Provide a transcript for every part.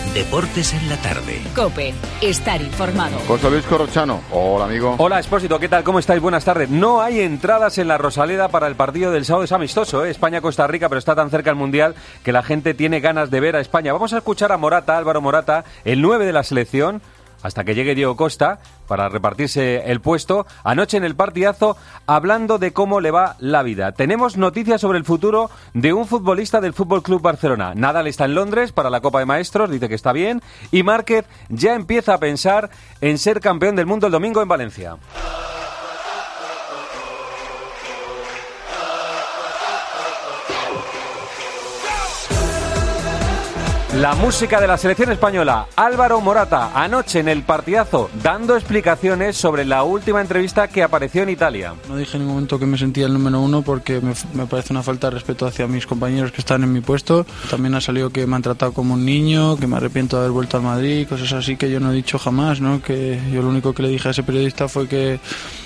Deportes en la tarde. COPE. Estar informado. José Luis Corrochano. Hola, amigo. Hola, Expósito. ¿Qué tal? ¿Cómo estáis? Buenas tardes. No hay entradas en la Rosaleda para el partido del sábado. Es amistoso, ¿eh? España-Costa Rica, pero está tan cerca el Mundial que la gente tiene ganas de ver a España. Vamos a escuchar a Morata, Álvaro Morata, el 9 de la selección, hasta que llegue Diego Costa para repartirse el puesto, anoche en el partidazo, hablando de cómo le va la vida. Tenemos noticias sobre el futuro de un futbolista del Fútbol Club Barcelona. Nadal está en Londres para la Copa de Maestros, dice que está bien, y Márquez ya empieza a pensar en ser campeón del mundo el domingo en Valencia. La música de la selección española, Álvaro Morata, anoche en el partidazo, dando explicaciones sobre la última entrevista que apareció en Italia. No dije en ningún momento que me sentía el número uno porque me parece una falta de respeto hacia mis compañeros que están en mi puesto. También ha salido que me han tratado como un niño, que me arrepiento de haber vuelto al Madrid, cosas así que yo no he dicho jamás, ¿no? Que yo lo único que le dije a ese periodista fue que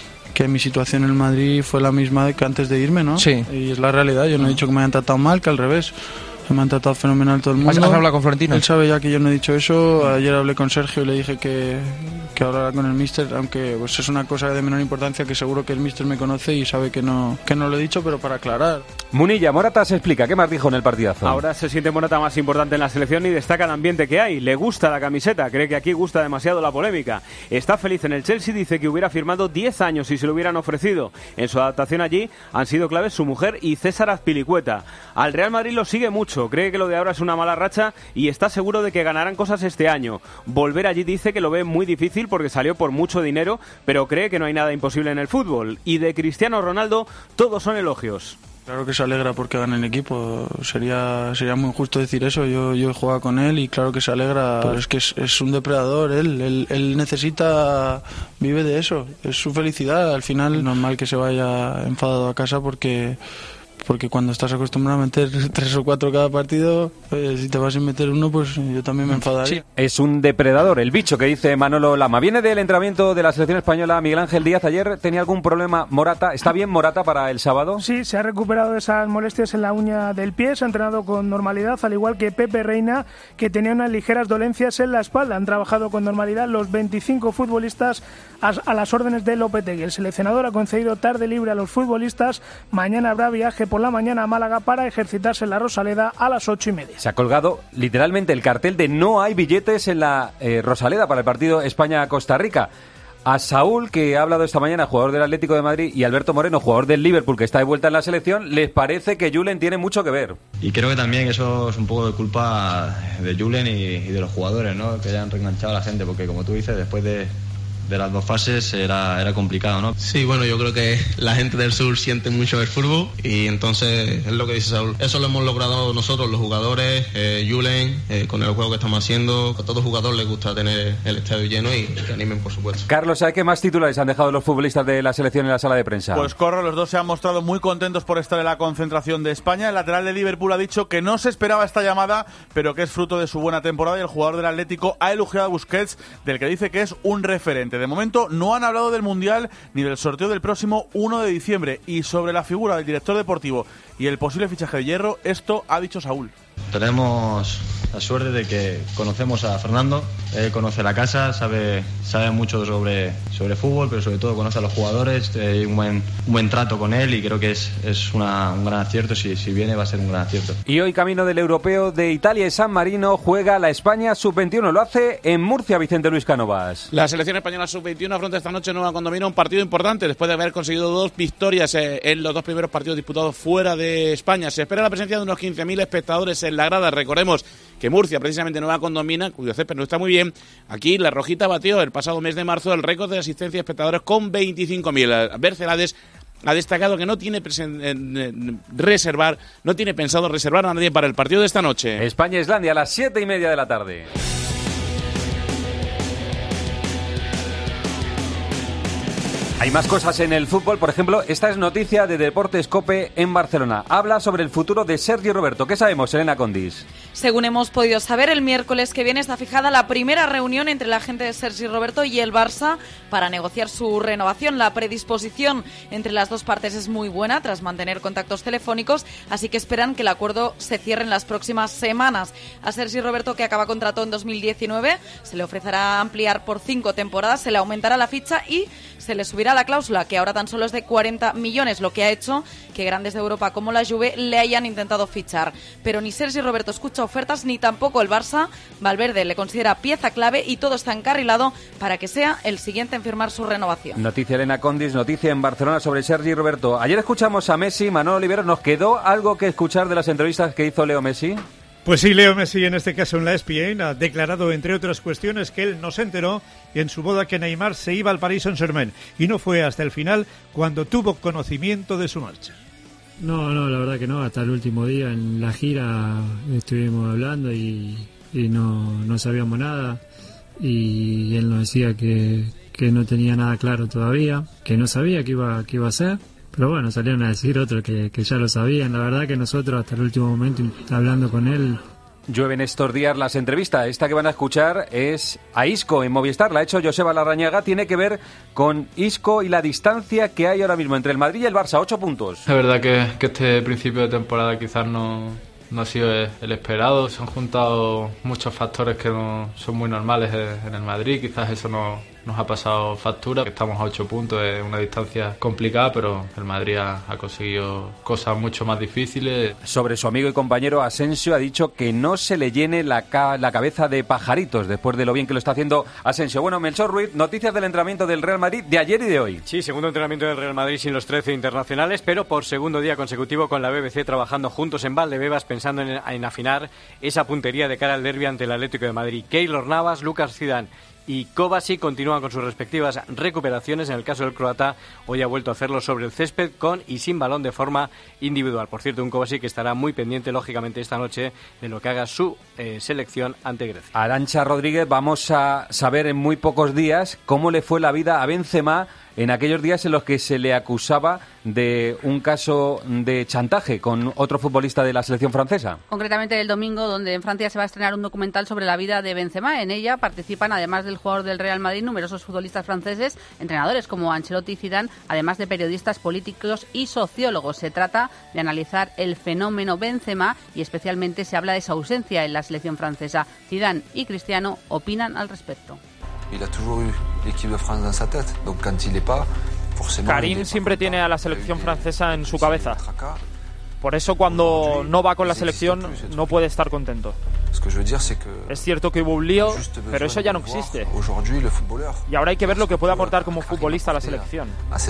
mi situación en el Madrid fue la misma que antes de irme, ¿no? Sí. Y es la realidad, yo no he dicho que me hayan tratado mal, que al revés. Me han tratado fenomenal todo el mundo. ¿Has hablado con Florentino? Él sabe ya que yo no he dicho eso. Ayer hablé con Sergio y le dije que hablara con el míster, aunque pues es una cosa de menor importancia que seguro que el míster me conoce y sabe que no lo he dicho, pero para aclarar. Munilla, Morata se explica. ¿Qué más dijo en el partidazo? Ahora se siente Morata más importante en la selección y destaca el ambiente que hay. Le gusta la camiseta, cree que aquí gusta demasiado la polémica. Está feliz en el Chelsea, dice que hubiera firmado 10 años si se lo hubieran ofrecido. En su adaptación allí han sido claves su mujer y César Azpilicueta. Al Real Madrid lo sigue mucho, cree que lo de ahora es una mala racha y está seguro de que ganarán cosas este año. Volver allí dice que lo ve muy difícil porque salió por mucho dinero, pero cree que no hay nada imposible en el fútbol. Y de Cristiano Ronaldo, todos son elogios. Claro que se alegra porque gana el equipo, sería muy injusto decir eso, yo he jugado con él y claro que se alegra, pero es que es un depredador, él necesita, vive de eso, es su felicidad, al final es normal que se vaya enfadado a casa porque cuando estás acostumbrado a meter 3 o 4 cada partido, si te vas a meter uno, pues yo también me enfadaría. Sí, es un depredador, el bicho que dice Manolo Lama. Viene del entrenamiento de la selección española Miguel Ángel Díaz. Ayer tenía algún problema Morata. ¿Está bien Morata para el sábado? Sí, se ha recuperado de esas molestias en la uña del pie, se ha entrenado con normalidad, al igual que Pepe Reina, que tenía unas ligeras dolencias en la espalda. Han trabajado con normalidad los 25 futbolistas a las órdenes de Lopetegui. El seleccionador ha concedido tarde libre a los futbolistas. Mañana habrá viaje por la mañana a Málaga para ejercitarse en la Rosaleda a las 8:30. Se ha colgado literalmente el cartel de no hay billetes en la Rosaleda para el partido España-Costa Rica. A Saúl, que ha hablado esta mañana, jugador del Atlético de Madrid, y Alberto Moreno, jugador del Liverpool, que está de vuelta en la selección, les parece que Julen tiene mucho que ver. Y creo que también eso es un poco de culpa de Julen y de los jugadores, ¿no? Que hayan reenganchado a la gente, porque como tú dices, después de las 2 fases era complicado, ¿no? Sí, bueno, yo creo que la gente del sur siente mucho el fútbol y entonces es lo que dice Saúl. Eso lo hemos logrado nosotros, los jugadores, Julen, con el juego que estamos haciendo. A todo jugador les gusta tener el estadio lleno y que animen, por supuesto. Carlos, ¿sabes qué más titulares han dejado los futbolistas de la selección en la sala de prensa? Pues Corro, los dos se han mostrado muy contentos por estar en la concentración de España. El lateral de Liverpool ha dicho que no se esperaba esta llamada, pero que es fruto de su buena temporada, y el jugador del Atlético ha elogiado a Busquets, del que dice que es un referente. De momento no han hablado del Mundial ni del sorteo del próximo 1 de diciembre. Y sobre la figura del director deportivo y el posible fichaje de Hierro, esto ha dicho Saúl. Tenemos la suerte de que conocemos a Fernando, él conoce la casa, sabe mucho sobre fútbol, pero sobre todo conoce a los jugadores, hay un buen trato con él y creo que es un gran acierto. Si viene va a ser un gran acierto. Y hoy, camino del Europeo de Italia y San Marino, juega la España Sub-21, lo hace en Murcia, Vicente Luis Cánovas. La selección española Sub-21 afronta esta noche en Nueva Condomina un partido importante después de haber conseguido 2 victorias en los 2 primeros partidos disputados fuera de España. Se espera la presencia de unos 15.000 espectadores en la grada. Recordemos que Murcia, precisamente Nueva Condomina, cuyo césped no está muy bien, aquí la Rojita batió el pasado mes de marzo el récord de asistencia de espectadores con 25.000. Bercelades ha destacado que no tiene pensado reservar a nadie para el partido de esta noche. España-Islandia a las 7:30 de la tarde. Hay más cosas en el fútbol, por ejemplo, esta es noticia de Deportes COPE en Barcelona. Habla sobre el futuro de Sergi Roberto. ¿Qué sabemos, Elena Condis? Según hemos podido saber, el miércoles que viene está fijada la primera reunión entre la gente de Sergi Roberto y el Barça para negociar su renovación. La predisposición entre las dos partes es muy buena tras mantener contactos telefónicos, así que esperan que el acuerdo se cierre en las próximas semanas. A Sergi Roberto, que acaba contrato en 2019, se le ofrecerá ampliar por 5 temporadas, se le aumentará la ficha y se le subirá la cláusula, que ahora tan solo es de 40 millones, lo que ha hecho que grandes de Europa como la Juve le hayan intentado fichar. Pero ni Sergi Roberto escucha ofertas, ni tampoco el Barça. Valverde le considera pieza clave y todo está encarrilado para que sea el siguiente en firmar su renovación. Noticia Elena Condis, noticia en Barcelona sobre Sergi Roberto. Ayer escuchamos a Messi, Manolo Oliveros. ¿Nos quedó algo que escuchar de las entrevistas que hizo Leo Messi? Pues sí, Leo Messi, en este caso en la ESPN, ha declarado, entre otras cuestiones, que él no se enteró en su boda que Neymar se iba al Paris Saint-Germain y no fue hasta el final cuando tuvo conocimiento de su marcha. No, la verdad que no, hasta el último día en la gira estuvimos hablando y no sabíamos nada, y él nos decía que no tenía nada claro todavía, que no sabía qué iba a hacer. Pero bueno, salieron a decir otros que ya lo sabían. La verdad que nosotros hasta el último momento, hablando con él... Llueven estos días las entrevistas. Esta que van a escuchar es a Isco en Movistar. La ha hecho Joseba Larrañaga. Tiene que ver con Isco y la distancia que hay ahora mismo entre el Madrid y el Barça. 8 puntos. Es verdad que este principio de temporada quizás no ha sido el esperado. Se han juntado muchos factores que no son muy normales en el Madrid. Quizás eso nos ha pasado factura. Estamos a 8 puntos, es una distancia complicada, pero el Madrid ha conseguido cosas mucho más difíciles. Sobre su amigo y compañero Asensio, ha dicho que no se le llene la cabeza de pajaritos después de lo bien que lo está haciendo Asensio. Bueno, Melchor Ruiz, noticias del entrenamiento del Real Madrid de ayer y de hoy. Sí, segundo entrenamiento del Real Madrid sin los 13 internacionales, pero por segundo día consecutivo con la BBC trabajando juntos en Valdebebas, pensando en afinar esa puntería de cara al derbi ante el Atlético de Madrid. Keylor Navas, Lucas Zidane y Kovacic continúan con sus respectivas recuperaciones. En el caso del croata, hoy ha vuelto a hacerlo sobre el césped con y sin balón de forma individual. Por cierto, un Kovacic que estará muy pendiente, lógicamente, esta noche de lo que haga su selección ante Grecia. Arantxa Rodríguez, vamos a saber en muy pocos días cómo le fue la vida a Benzema en aquellos días en los que se le acusaba de un caso de chantaje con otro futbolista de la selección francesa. Concretamente el domingo, donde en Francia se va a estrenar un documental sobre la vida de Benzema. En ella participan, además del jugador del Real Madrid, numerosos futbolistas franceses, entrenadores como Ancelotti y Zidane, además de periodistas, políticos y sociólogos. Se trata de analizar el fenómeno Benzema y especialmente se habla de su ausencia en la selección francesa. Zidane y Cristiano opinan al respecto. Karim siempre tiene a la selección francesa en su cabeza. Por eso cuando no va con la selección no puede estar contento. Es cierto que hubo un lío, pero eso ya no existe. Y ahora hay que ver lo que puede aportar como futbolista a la selección.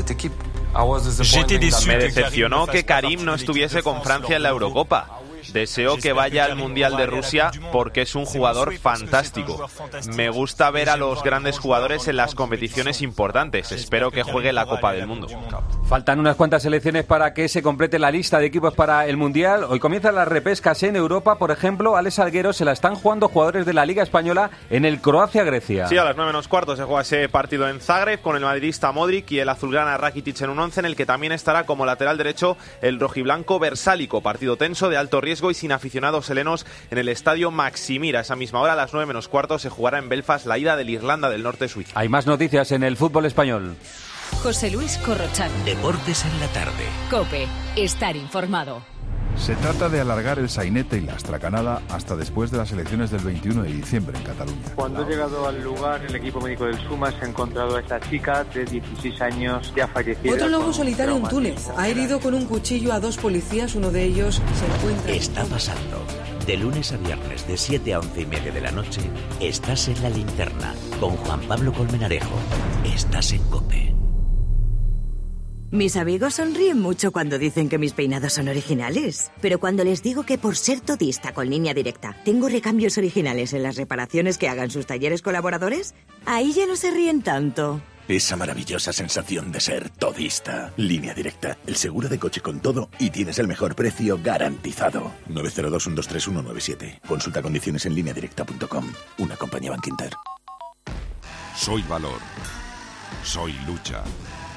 Me decepcionó que Karim no estuviese con Francia en la Eurocopa. Deseo que vaya al Mundial de Rusia porque es un jugador fantástico. Me gusta ver a los grandes jugadores en las competiciones importantes. Espero que juegue la Copa del Mundo. Faltan unas cuantas selecciones para que se complete la lista de equipos para el Mundial. Hoy comienzan las repescas en Europa. Por ejemplo, Alex Salguero, se la están jugando jugadores de la Liga Española en el Croacia-Grecia. Sí, a las 9:15 se juega ese partido en Zagreb con el madridista Modric y el azulgrana Rakitic en un 11 en el que también estará como lateral derecho el rojiblanco Versálico. Partido tenso, de alto riesgo y sin aficionados helenos en el estadio Maximir. A esa misma hora, a las 9:15, se jugará en Belfast la ida del Irlanda del Norte suizo. Hay más noticias en el fútbol español. José Luis Corrochano. Deportes en la tarde. COPE. Estar informado. Se trata de alargar el sainete y la astracanada hasta después de las elecciones del 21 de diciembre en Cataluña. Cuando he llegado al lugar, el equipo médico del SUMA se ha encontrado a esta chica de 16 años ya fallecida. Otro lobo solitario en Túnez ha herido con un cuchillo a 2 policías, uno de ellos se encuentra... Está pasando. De lunes a viernes de 7 a 11:30 de la noche, estás en La Linterna con Juan Pablo Colmenarejo. Estás en COPE. Mis amigos sonríen mucho cuando dicen que mis peinados son originales. Pero cuando les digo que por ser todista con Línea Directa tengo recambios originales en las reparaciones que hagan sus talleres colaboradores, ahí ya no se ríen tanto. Esa maravillosa sensación de ser todista. Línea Directa, el seguro de coche con todo y tienes el mejor precio garantizado. 902-123-197. Consulta condiciones en lineadirecta.com. Una compañía Bankinter. Soy valor. Soy lucha.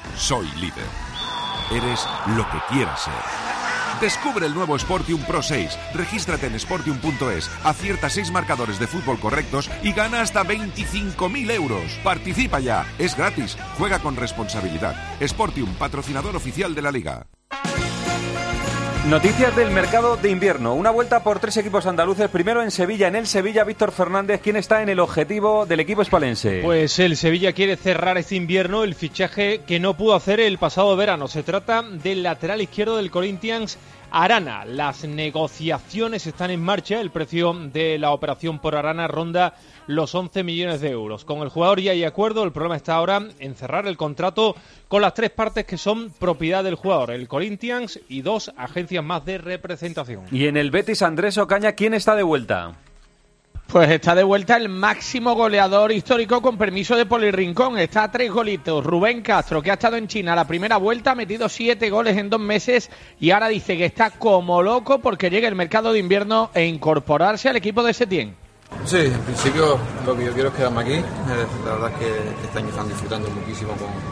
Soy líder. Eres lo que quieras ser. Descubre el nuevo Sportium Pro 6. Regístrate en sportium.es, acierta 6 marcadores de fútbol correctos y gana hasta 25.000 euros. Participa ya, es gratis. Juega con responsabilidad. Sportium, patrocinador oficial de la Liga. Noticias del mercado de invierno. Una vuelta por 3 equipos andaluces. Primero en Sevilla, en el Sevilla, Víctor Fernández. ¿Quién está en el objetivo del equipo hispalense? Pues el Sevilla quiere cerrar este invierno el fichaje que no pudo hacer el pasado verano. Se trata del lateral izquierdo del Corinthians, Arana. Las negociaciones están en marcha. El precio de la operación por Arana ronda los 11 millones de euros. Con el jugador ya hay acuerdo. El problema está ahora en cerrar el contrato con las 3 partes que son propiedad del jugador, el Corinthians y 2 agencias más de representación. Y en el Betis, Andrés Ocaña, ¿quién está de vuelta? Pues está de vuelta el máximo goleador histórico con permiso de Poli Rincón. Está a 3 golitos. Rubén Castro, que ha estado en China la primera vuelta, ha metido 7 goles en 2 meses y ahora dice que está como loco porque llega el mercado de invierno e incorporarse al equipo de Setién. Sí, en principio lo que yo quiero es quedarme aquí. La verdad es que este año están disfrutando muchísimo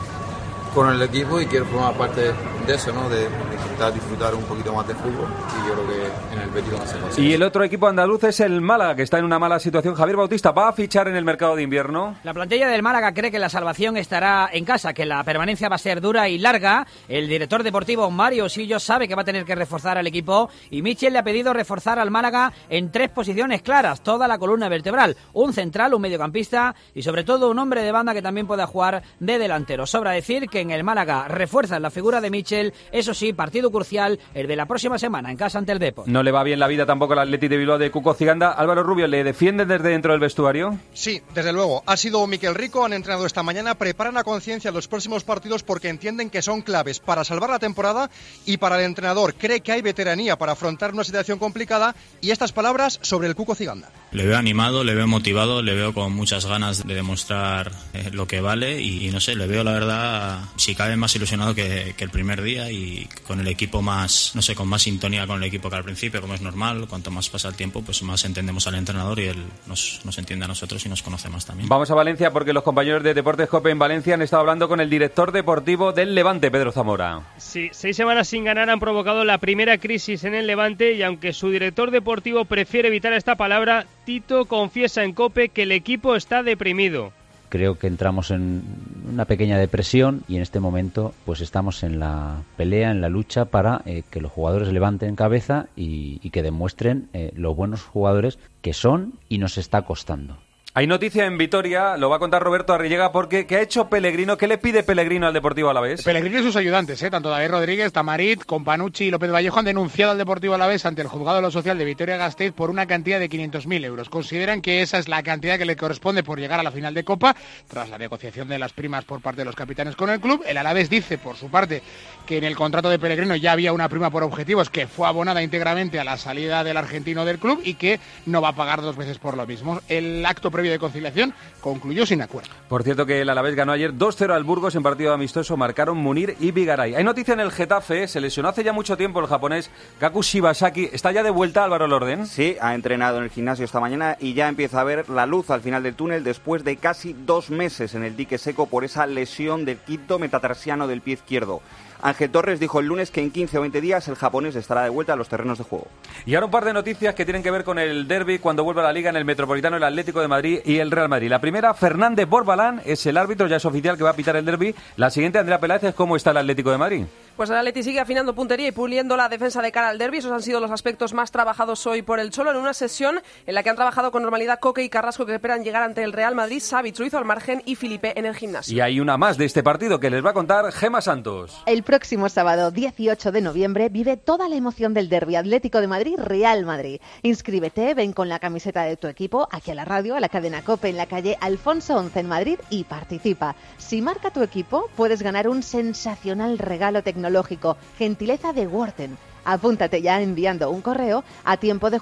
con el equipo y quiero formar parte de eso, ¿no? De intentar disfrutar un poquito más de fútbol y yo creo que en el Betis vamos a hacer. Y el otro equipo andaluz es el Málaga, que está en una mala situación. Javier Bautista, ¿va a fichar en el mercado de invierno? La plantilla del Málaga cree que la salvación estará en casa, que la permanencia va a ser dura y larga. El director deportivo Mario Sillo sabe que va a tener que reforzar al equipo y Michel le ha pedido reforzar al Málaga en 3 posiciones claras, toda la columna vertebral, un central, un mediocampista y sobre todo un hombre de banda que también pueda jugar de delantero. Sobra decir que en el Málaga refuerzan la figura de Michel, eso sí, partido crucial el de la próxima semana en casa ante el Depor. No le va bien la vida tampoco al Atleti de Bilbao de Cuco Ciganda. Álvaro Rubio, ¿le defienden desde dentro del vestuario? Sí, desde luego. Ha sido Miquel Rico, han entrenado esta mañana, preparan a conciencia los próximos partidos porque entienden que son claves para salvar la temporada y para el entrenador. Cree que hay veteranía para afrontar una situación complicada y estas palabras sobre el Cuco Ciganda. Le veo animado, le veo motivado, le veo con muchas ganas de demostrar lo que vale y no sé, le veo la verdad, si cabe, más ilusionado que el primer día y con el equipo más, no sé, con más sintonía con el equipo que al principio, como es normal. Cuanto más pasa el tiempo, pues más entendemos al entrenador y él nos entiende a nosotros y nos conoce más también. Vamos a Valencia porque los compañeros de Deportes COPE en Valencia han estado hablando con el director deportivo del Levante, Pedro Zamora. Sí, 6 semanas sin ganar han provocado la primera crisis en el Levante y aunque su director deportivo prefiere evitar esta palabra, Tito confiesa en COPE que el equipo está deprimido. Creo que entramos en una pequeña depresión y en este momento pues estamos en la pelea, en la lucha para que los jugadores levanten cabeza y que demuestren los buenos jugadores que son y nos está costando. Hay noticia en Vitoria, lo va a contar Roberto Arrillaga, porque ¿qué ha hecho Pellegrino? ¿Qué le pide Pellegrino al Deportivo Alavés? Pellegrino y sus ayudantes, tanto David Rodríguez, Tamarit, Companucci y López Vallejo han denunciado al Deportivo Alavés ante el Juzgado de lo Social de Vitoria-Gasteiz por una cantidad de 500.000 euros. Consideran que esa es la cantidad que le corresponde por llegar a la final de Copa, tras la negociación de las primas por parte de los capitanes con el club. El Alavés dice, por su parte, que en el contrato de Pellegrino ya había una prima por objetivos que fue abonada íntegramente a la salida del argentino del club y que no va a pagar 2 veces por lo mismo. El acto previo de conciliación concluyó sin acuerdo. Por cierto que el Alavés ganó ayer 2-0 al Burgos en partido amistoso, marcaron Munir y Vigaray. Hay noticia en el Getafe, se lesionó hace ya mucho tiempo el japonés Kaku Shibasaki, ¿está ya de vuelta Álvaro Lorden? Sí, ha entrenado en el gimnasio esta mañana y ya empieza a ver la luz al final del túnel después de casi 2 meses en el dique seco por esa lesión del quinto metatarsiano del pie izquierdo. Ángel Torres dijo el lunes que en 15 o 20 días el japonés estará de vuelta a los terrenos de juego. Y ahora un par de noticias que tienen que ver con el derbi cuando vuelva a la Liga en el Metropolitano, el Atlético de Madrid y el Real Madrid. La primera, Fernández Borbalán, es el árbitro, ya es oficial que va a pitar el derbi. La siguiente, Andrea Peláez, ¿cómo está el Atlético de Madrid? Pues el Atleti sigue afinando puntería y puliendo la defensa de cara al derbi. Esos han sido los aspectos más trabajados hoy por el Cholo en una sesión en la que han trabajado con normalidad Coque y Carrasco, que esperan llegar ante el Real Madrid, Savic lo hizo al margen y Filipe en el gimnasio. Y hay una más de este partido que les va a contar Gemma Santos. El próximo sábado 18 de noviembre vive toda la emoción del derbi Atlético de Madrid-Real Madrid. Inscríbete, ven con la camiseta de tu equipo aquí a la radio, a la cadena COPE en la calle Alfonso 11 en Madrid y participa. Si marca tu equipo, puedes ganar un sensacional regalo tecnológico, gentileza de Worten. Apúntate ya enviando un correo a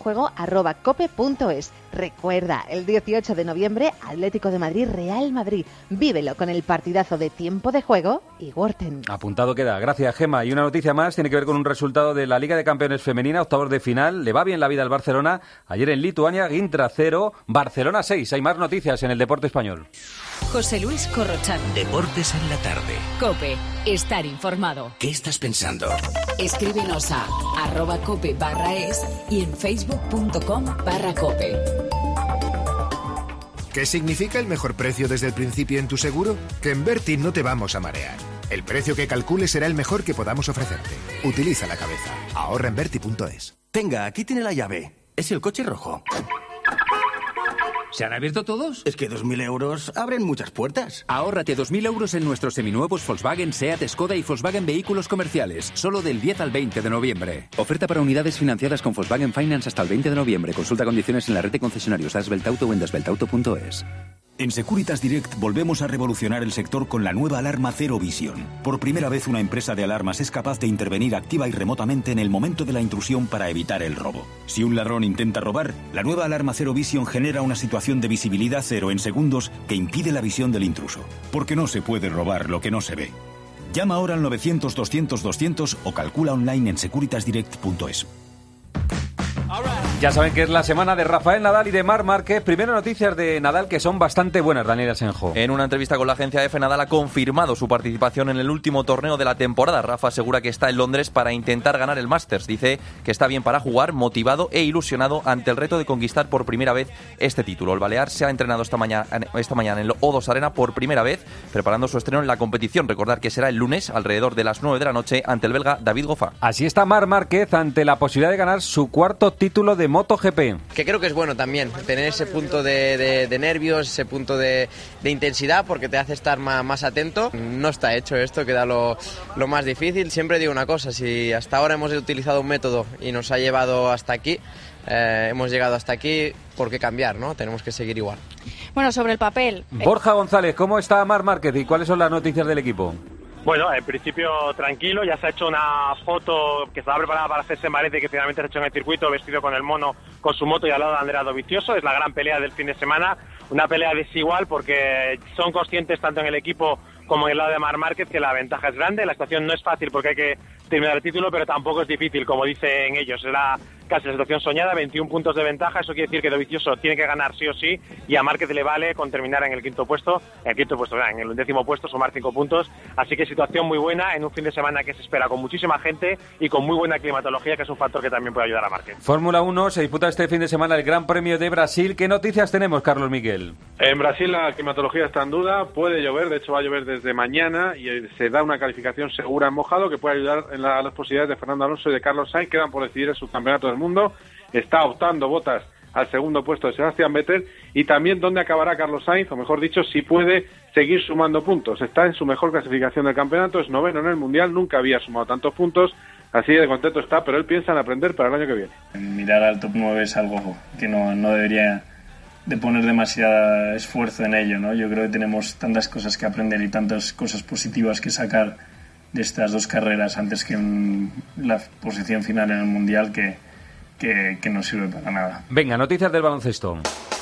tiempodejuego@cope.es. Recuerda, el 18 de noviembre, Atlético de Madrid-Real Madrid. Vívelo con el partidazo de Tiempo de Juego y Worten. Apuntado queda. Gracias, Gemma. Y una noticia más tiene que ver con un resultado de la Liga de Campeones Femenina, octavos de final. Le va bien la vida al Barcelona. Ayer en Lituania, Gintra 0, Barcelona 6. Hay más noticias en el deporte español. José Luis Corrochano. Deportes en la tarde. COPE. Estar informado. ¿Qué estás pensando? Escríbenos a @cope/es y en facebook.com/cope. ¿Qué significa el mejor precio desde el principio en tu seguro? Que en Berti no te vamos a marear. El precio que calcules será el mejor que podamos ofrecerte. Utiliza la cabeza. Ahorra en Berti.es. Tenga, aquí tiene la llave. Es el coche rojo. ¿Se han abierto todos? Es que 2.000 euros abren muchas puertas. Ahórrate 2.000 euros en nuestros seminuevos Volkswagen, Seat, Skoda y Volkswagen Vehículos Comerciales. Solo del 10 al 20 de noviembre. Oferta para unidades financiadas con Volkswagen Finance hasta el 20 de noviembre. Consulta condiciones en la red de concesionarios Dasbeltauto o en dasbeltauto.es. En Securitas Direct volvemos a revolucionar el sector con la nueva alarma Zero Vision. Por primera vez una empresa de alarmas es capaz de intervenir activa y remotamente en el momento de la intrusión para evitar el robo. Si un ladrón intenta robar, la nueva alarma Zero Vision genera una situación de visibilidad cero en segundos que impide la visión del intruso. Porque no se puede robar lo que no se ve. Llama ahora al 900-200-200 o calcula online en securitasdirect.es. Ya saben que es la semana de Rafael Nadal y de Marc Márquez. Primero noticias de Nadal que son bastante buenas, Daniel Asenjo. En una entrevista con la agencia EFE, Nadal ha confirmado su participación en el último torneo de la temporada. Rafa asegura que está en Londres para intentar ganar el Masters. Dice que está bien para jugar, motivado e ilusionado ante el reto de conquistar por primera vez este título. El balear se ha entrenado esta mañana en el O2 Arena por primera vez, preparando su estreno en la competición. Recordar que será el lunes, alrededor de las 9 de la noche, ante el belga David Goffin. Así está Marc Márquez ante la posibilidad de ganar su cuarto título de MotoGP. Que creo que es bueno también tener ese punto de nervios, ese punto de intensidad, porque te hace estar más atento. No está hecho esto, queda lo más difícil. Siempre digo una cosa, si hasta ahora hemos utilizado un método y nos ha llevado hasta aquí, hemos llegado hasta aquí, ¿por qué cambiar, no? Tenemos que seguir igual. Bueno, sobre el papel... Borja González, ¿cómo está Marc Márquez y cuáles son las noticias del equipo? Bueno, en principio tranquilo, ya se ha hecho una foto que estaba preparada para hacerse en Varese, que finalmente se ha hecho en el circuito, vestido con el mono, con su moto y al lado de Andrea Dovizioso. Es la gran pelea del fin de semana, una pelea desigual porque son conscientes tanto en el equipo como en el lado de Marc Márquez que la ventaja es grande. La situación no es fácil porque hay que terminar el título, pero tampoco es difícil, como dicen ellos. Era casi la situación soñada, 21 puntos de ventaja. Eso quiere decir que Dovizioso tiene que ganar sí o sí, y a Márquez le vale con terminar en el quinto puesto, en el 10º puesto, sumar 5 puntos. Así que situación muy buena en un fin de semana que se espera con muchísima gente y con muy buena climatología, que es un factor que también puede ayudar a Márquez. Fórmula 1, se disputa este fin de semana el Gran Premio de Brasil. ¿Qué noticias tenemos, Carlos Miguel? En Brasil la climatología está en duda, puede llover, de hecho va a llover desde mañana y se da una calificación segura en mojado que puede ayudar en las posibilidades de Fernando Alonso y de Carlos Sainz. Quedan por decidir el subcampeonato del mundo. Está optando Bottas al segundo puesto de Sebastián Vettel, y también dónde acabará Carlos Sainz, o mejor dicho, si puede seguir sumando puntos. Está en su mejor clasificación del campeonato, es noveno en el Mundial, nunca había sumado tantos puntos, así de contento está, pero él piensa en aprender para el año que viene. Mirar al top 9 es algo que no debería de poner demasiado esfuerzo en ello, ¿no? Yo creo que tenemos tantas cosas que aprender y tantas cosas positivas que sacar de estas dos carreras antes que en la posición final en el Mundial que no sirve para nada. Venga, noticias del baloncesto.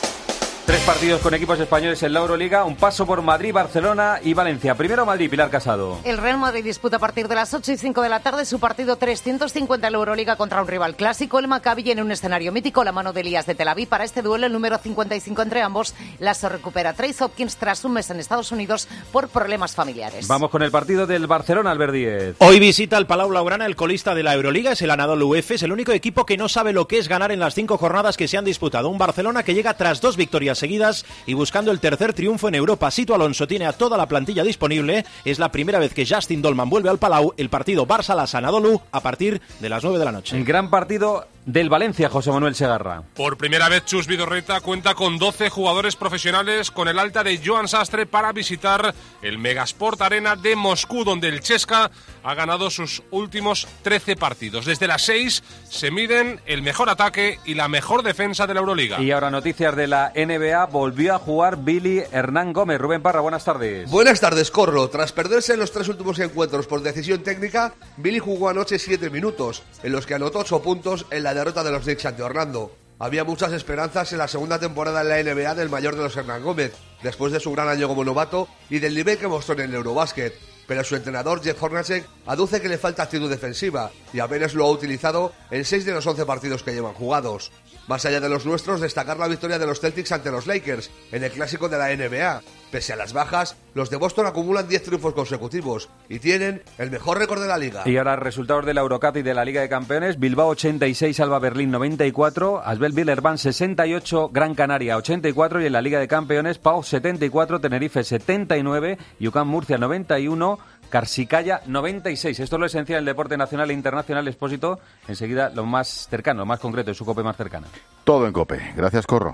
3 partidos con equipos españoles en la Euroliga, un paso por Madrid, Barcelona y Valencia. Primero Madrid, Pilar Casado. El Real Madrid disputa a partir de las 8:05 de la tarde su partido 350 en la Euroliga contra un rival clásico, el Maccabi, en un escenario mítico, la mano de Elías de Tel Aviv. Para este duelo, el número 55 entre ambos, se recupera Trace Hopkins tras un mes en Estados Unidos por problemas familiares. Vamos con el partido del Barcelona, Albert Díez. Hoy visita el Palau Blaugrana el colista de la Euroliga, es el Anadolu UF, es el único equipo que no sabe lo que es ganar en las 5 jornadas que se han disputado. Un Barcelona que llega tras 2 victorias seguidas y buscando el tercer triunfo en Europa. Sito Alonso tiene a toda la plantilla disponible. Es la primera vez que Justin Dolman vuelve al Palau. El partido Barça-Las Anadolu a partir de las 9 de la noche. El gran partido del Valencia, José Manuel Segarra. Por primera vez Chus Vidorreta cuenta con 12 jugadores profesionales con el alta de Joan Sastre para visitar el Megasport Arena de Moscú, donde el Chesca ha ganado sus últimos 13 partidos. Desde las 6 se miden el mejor ataque y la mejor defensa de la Euroliga. Y ahora noticias de la NBA. Volvió a jugar Billy Hernán Gómez. Rubén Parra, buenas tardes. Buenas tardes, Corro. Tras perderse en los 3 últimos encuentros por decisión técnica, Billy jugó anoche 7 minutos, en los que anotó 8 puntos en la derrota de los Knicks ante Orlando. Había muchas esperanzas en la segunda temporada en la NBA del mayor de los Hernán Gómez, después de su gran año como novato y del nivel que mostró en el Eurobásquet. Pero su entrenador, Jeff Hornacek, aduce que le falta actitud defensiva y apenas lo ha utilizado en 6 de los 11 partidos que llevan jugados. Más allá de los nuestros, destacar la victoria de los Celtics ante los Lakers en el clásico de la NBA. Pese a las bajas, los de Boston acumulan 10 triunfos consecutivos y tienen el mejor récord de la liga. Y ahora resultados de la Eurocup y de la Liga de Campeones. Bilbao 86, Alba Berlín 94, Asbel Villerban 68, Gran Canaria 84 y en la Liga de Campeones Pau 74, Tenerife 79, UCAM Murcia 91, Karsicaya 96. Esto es lo esencial del deporte nacional e internacional. Expósito, enseguida lo más cercano, lo más concreto, de su COPE más cercana. Todo en COPE. Gracias, Corro.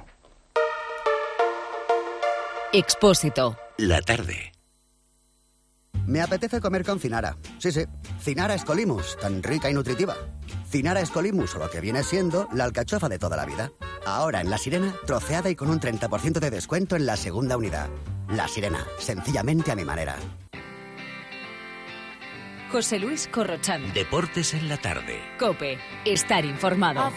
Expósito. La tarde. Me apetece comer con Cinara. Sí, Cinara Escolimus, tan rica y nutritiva. Cinara Escolimus, o lo que viene siendo la alcachofa de toda la vida. Ahora en La Sirena, troceada y con un 30% de descuento en la segunda unidad. La Sirena, sencillamente a mi manera. José Luis Corrochano. Deportes en la tarde. COPE. Estar informado.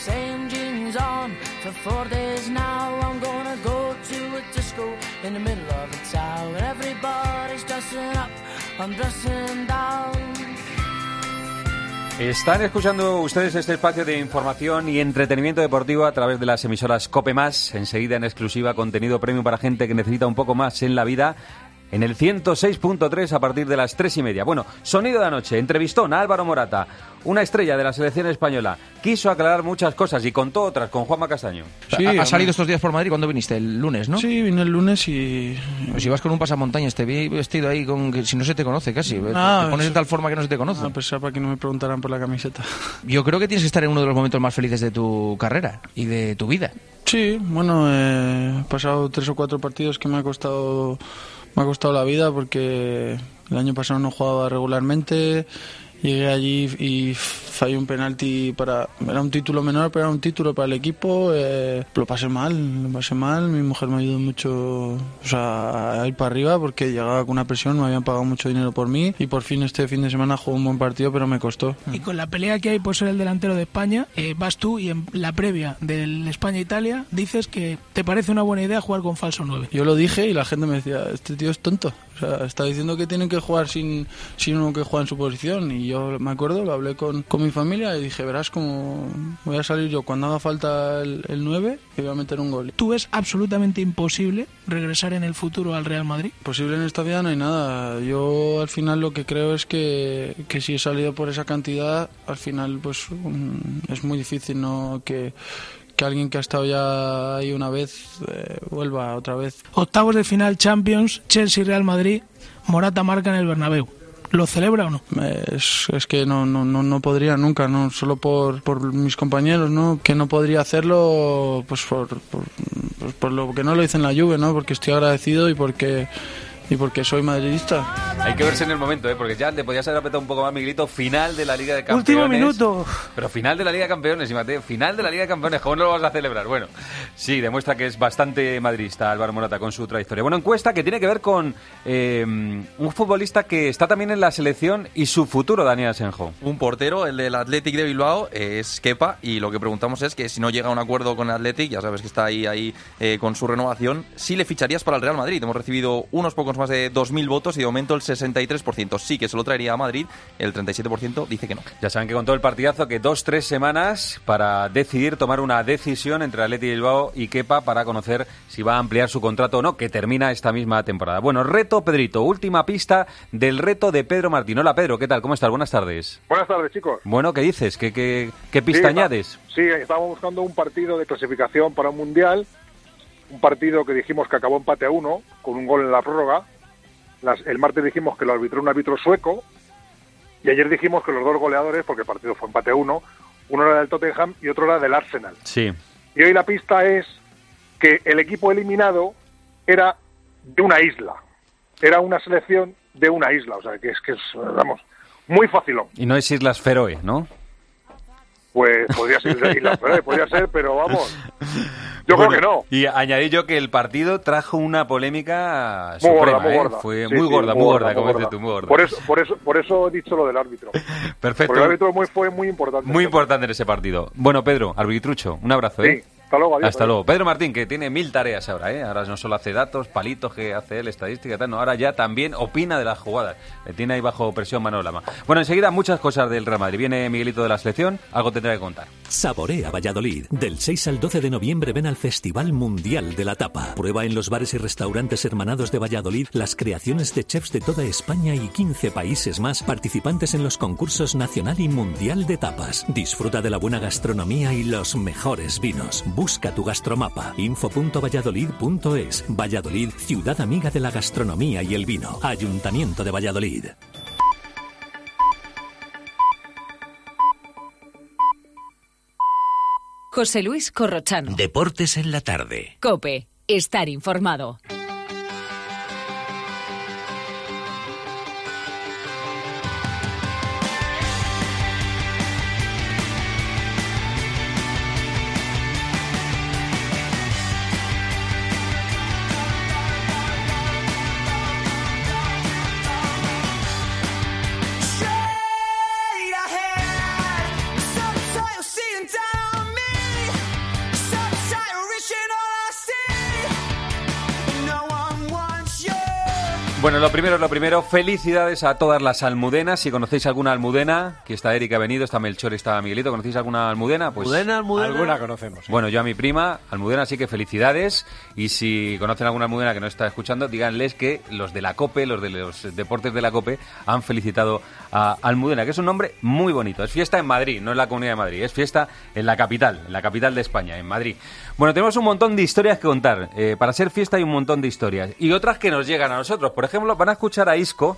Están escuchando ustedes este espacio de información y entretenimiento deportivo a través de las emisoras COPE+. Enseguida en exclusiva contenido premium para gente que necesita un poco más en la vida. En el 106.3 a partir de las 3:30. Bueno, sonido de anoche. Entrevistón a Álvaro Morata, una estrella de la selección española. Quiso aclarar muchas cosas y contó otras con Juanma Castaño. Sí, ¿has salido estos días por Madrid? ¿Cuándo viniste? El lunes, ¿no? Sí, vine el lunes y... Pues si vas con un pasamontañas, te vi vestido ahí con que si no se te conoce casi. Te pones de tal forma que no se te conoce. A pesar para que no me preguntaran por la camiseta. Yo creo que tienes que estar en uno de los momentos más felices de tu carrera y de tu vida. Sí, bueno, he pasado 3 o 4 partidos que me ha costado la vida porque el año pasado no jugaba regularmente. Llegué allí y fallé un penalti era un título menor, pero era un título para el equipo. Lo pasé mal. Mi mujer me ayudó mucho, a ir para arriba porque llegaba con una presión, me habían pagado mucho dinero por mí y por fin este fin de semana jugué un buen partido, pero me costó. Y con la pelea que hay por ser el delantero de España, vas tú y en la previa del España-Italia dices que te parece una buena idea jugar con falso 9. Yo lo dije y la gente me decía, este tío es tonto. Está diciendo que tienen que jugar sin uno que juega en su posición. Y yo me acuerdo, lo hablé con mi familia y dije, verás cómo voy a salir yo cuando haga falta el 9 y voy a meter un gol. ¿Tú ves absolutamente imposible regresar en el futuro al Real Madrid? Posible en esta vida no hay nada. Yo al final lo que creo es que si he salido por esa cantidad, al final pues es muy difícil, ¿no? que alguien que ha estado ya ahí una vez vuelva otra vez. Octavos de final Champions, Chelsea-Real Madrid, Morata marca en el Bernabéu. ¿Lo celebra o no? Es que no podría nunca, no solo por mis compañeros, ¿no? Que no podría hacerlo pues por lo que no lo hice en la Juve, ¿no? Porque estoy agradecido y porque soy madridista. Hay que verse en el momento, porque ya le podías haber apretado un poco más, Miguelito. Final de la Liga de Campeones. Último minuto. Pero final de la Liga de Campeones, Mateo. Final de la Liga de Campeones. ¿Cómo no lo vas a celebrar? Bueno, sí, demuestra que es bastante madridista Álvaro Morata con su trayectoria. Bueno, encuesta que tiene que ver con un futbolista que está también en la selección y su futuro, Daniel Asenjo. Un portero, el del Athletic de Bilbao, es Kepa, y lo que preguntamos es que si no llega a un acuerdo con el Athletic, ya sabes que está ahí con su renovación, ¿sí le ficharías para el Real Madrid? Hemos recibido unos pocos más de 2.000 votos y de momento el 63% sí que se lo traería a Madrid, el 37% dice que no. Ya saben que con todo el partidazo que 2-3 semanas para decidir, tomar una decisión entre Athletic Bilbao y Kepa para conocer si va a ampliar su contrato o no, que termina esta misma temporada. Bueno, reto Pedrito, última pista del reto de Pedro Martín. Hola Pedro, ¿qué tal? ¿Cómo estás? Buenas tardes. Buenas tardes, chicos. Bueno, ¿qué dices? ¿Qué pista añades? Sí, estábamos buscando un partido de clasificación para un mundial, un partido que dijimos que acabó empate a 1 con un gol en la prórroga. El martes dijimos que lo arbitró un árbitro sueco y ayer dijimos que los dos goleadores, porque el partido fue empate a 1, uno era del Tottenham y otro era del Arsenal. Sí. Y hoy la pista es que el equipo eliminado era de una isla, era una selección de una isla, o sea que es vamos, muy facilón. Y no es Islas Feroe, ¿no? Pues podría ser Islas Feroe, podría ser, pero vamos... Yo creo que no. Y añadí yo que el partido trajo una polémica muy suprema, gorda, muy gorda. Fue sí, muy gorda, como dices tú, muy gorda. Por eso he dicho lo del árbitro. Perfecto. Porque el árbitro fue muy importante. Muy importante en ese partido. Bueno, Pedro, arbitrucho, un abrazo. Sí. Hasta luego, adiós. Hasta luego. Pedro Martín, que tiene 1000 tareas ahora, ¿eh? Ahora no solo hace datos, palitos que hace él, estadística y tal, no, ahora ya también opina de las jugadas. Le tiene ahí bajo presión Manolo Lama. Bueno, enseguida muchas cosas del Real Madrid. Viene Miguelito de la selección, algo tendrá que contar. Saborea Valladolid. Del 6 al 12 de noviembre ven al Festival Mundial de la Tapa. Prueba en los bares y restaurantes hermanados de Valladolid las creaciones de chefs de toda España y 15 países más participantes en los concursos nacional y mundial de tapas. Disfruta de la buena gastronomía y los mejores vinos. Busca tu gastromapa. info.valladolid.es. Valladolid, ciudad amiga de la gastronomía y el vino. Ayuntamiento de Valladolid. José Luis Corrochano. Deportes en la tarde. COPE. Estar informado. Bueno, lo primero, felicidades a todas las almudenas. Si conocéis alguna almudena, aquí está Erika, ha venido, está Melchor, está Miguelito, ¿conocéis alguna almudena? Pues ¿Almudena? Alguna conocemos. Sí. Bueno, yo a mi prima, almudena, así que felicidades. Y si conocen alguna almudena que no está escuchando, díganles que los de la COPE, los de los deportes de la COPE, han felicitado a Almudena, que es un nombre muy bonito. Es fiesta en Madrid, no en la Comunidad de Madrid, es fiesta en la capital de España, en Madrid. Bueno, tenemos un montón de historias que contar. Para ser fiesta hay un montón de historias. Y otras que nos llegan a nosotros. Por ejemplo, van a escuchar a Isco.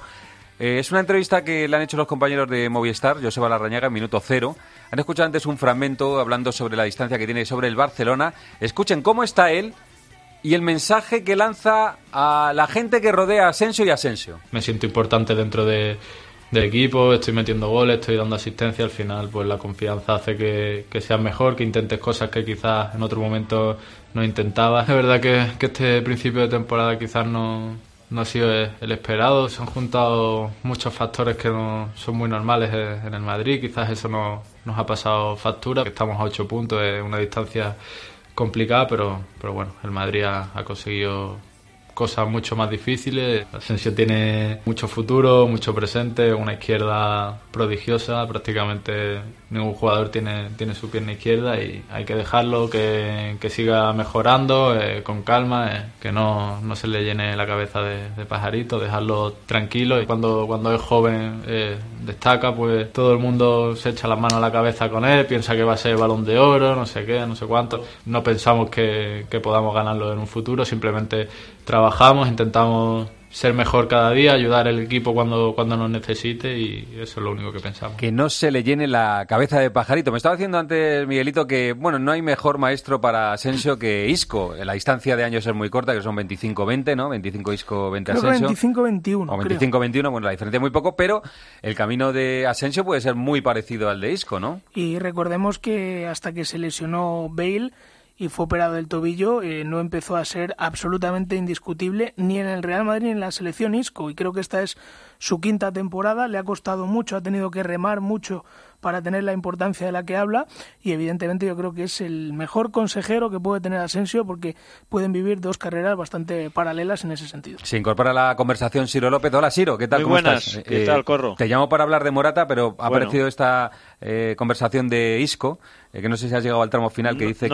Es una entrevista que le han hecho los compañeros de Movistar, Joseba Larrañaga, en Minuto Cero. Han escuchado antes un fragmento hablando sobre la distancia que tiene sobre el Barcelona. Escuchen cómo está él y el mensaje que lanza a la gente que rodea a Asensio y Asensio. Me siento importante dentro del equipo, estoy metiendo goles, estoy dando asistencia. Al final, pues la confianza hace que seas mejor, que intentes cosas que quizás en otro momento no intentaba. Es verdad que este principio de temporada quizás no ha sido el esperado. Se han juntado muchos factores que no son muy normales en el Madrid. Quizás eso nos ha pasado factura. Estamos a 8 puntos, es una distancia complicada, pero bueno, el Madrid ha conseguido cosas mucho más difíciles. Asensio tiene mucho futuro, mucho presente, una izquierda prodigiosa. Prácticamente ningún jugador tiene su pierna izquierda y hay que dejarlo que siga mejorando con calma, que no se le llene la cabeza de pajarito, dejarlo tranquilo. Y cuando es joven destaca, pues todo el mundo se echa las manos a la cabeza con él, piensa que va a ser Balón de Oro, no sé qué, no sé cuánto. No pensamos que podamos ganarlo en un futuro, simplemente trabajamos, intentamos ser mejor cada día, ayudar al equipo cuando nos necesite, y eso es lo único que pensamos. Que no se le llene la cabeza de pajarito. Me estaba diciendo antes Miguelito que, bueno, no hay mejor maestro para Asensio que Isco. La distancia de años es muy corta, que son 25-20, ¿no? 25 Isco, 20 Asensio. 25-21. O 25-21, bueno, la diferencia es muy poco, pero el camino de Asensio puede ser muy parecido al de Isco, ¿no? Y recordemos que hasta que se lesionó Bale y fue operado del tobillo, no empezó a ser absolutamente indiscutible ni en el Real Madrid ni en la selección Isco, y creo que esta es su quinta temporada. Le ha costado mucho, ha tenido que remar mucho para tener la importancia de la que habla, y evidentemente yo creo que es el mejor consejero que puede tener Asensio, porque pueden vivir dos carreras bastante paralelas en ese sentido. Se incorpora a la conversación Siro López. Hola Siro, ¿qué tal? Muy ¿Cómo buenas. estás? ¿Qué tal, Corro? Te llamo para hablar de Morata, pero ha aparecido esta conversación de Isco, que no sé si has llegado al tramo final, que dice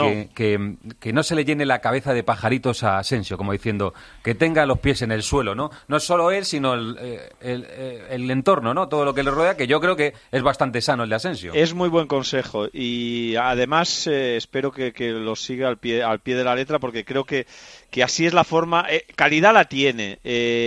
que no se le llene la cabeza de pajaritos a Asensio, como diciendo que tenga los pies en el suelo, ¿no? No solo él, sino el entorno, ¿no? Todo lo que le rodea, que yo creo que es bastante sano el de Asensio. Es muy buen consejo, y además espero que lo siga al pie de la letra, porque creo que así es la forma. Calidad la tiene,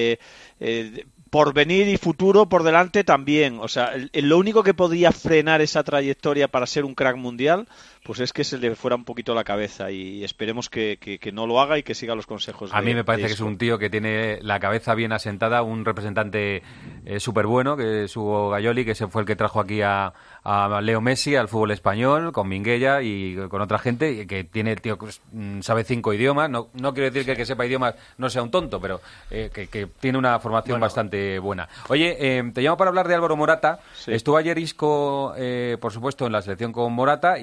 porvenir y futuro por delante también. O sea, lo único que podría frenar esa trayectoria para ser un crack mundial, pues es que se le fuera un poquito la cabeza, y esperemos que no lo haga y que siga los consejos. A mí me parece que es un tío que tiene la cabeza bien asentada, un representante súper bueno, que es Hugo Gayoli, que ese fue el que trajo aquí a Leo Messi al fútbol español, con Minguella y con otra gente, que tiene, tío, sabe 5 idiomas. No quiero decir que el que sepa idiomas no sea un tonto, pero que tiene una formación bastante buena. Oye, te llamo para hablar de Álvaro Morata. Sí. Estuvo ayer Isco, por supuesto, en la selección con Morata y otros 4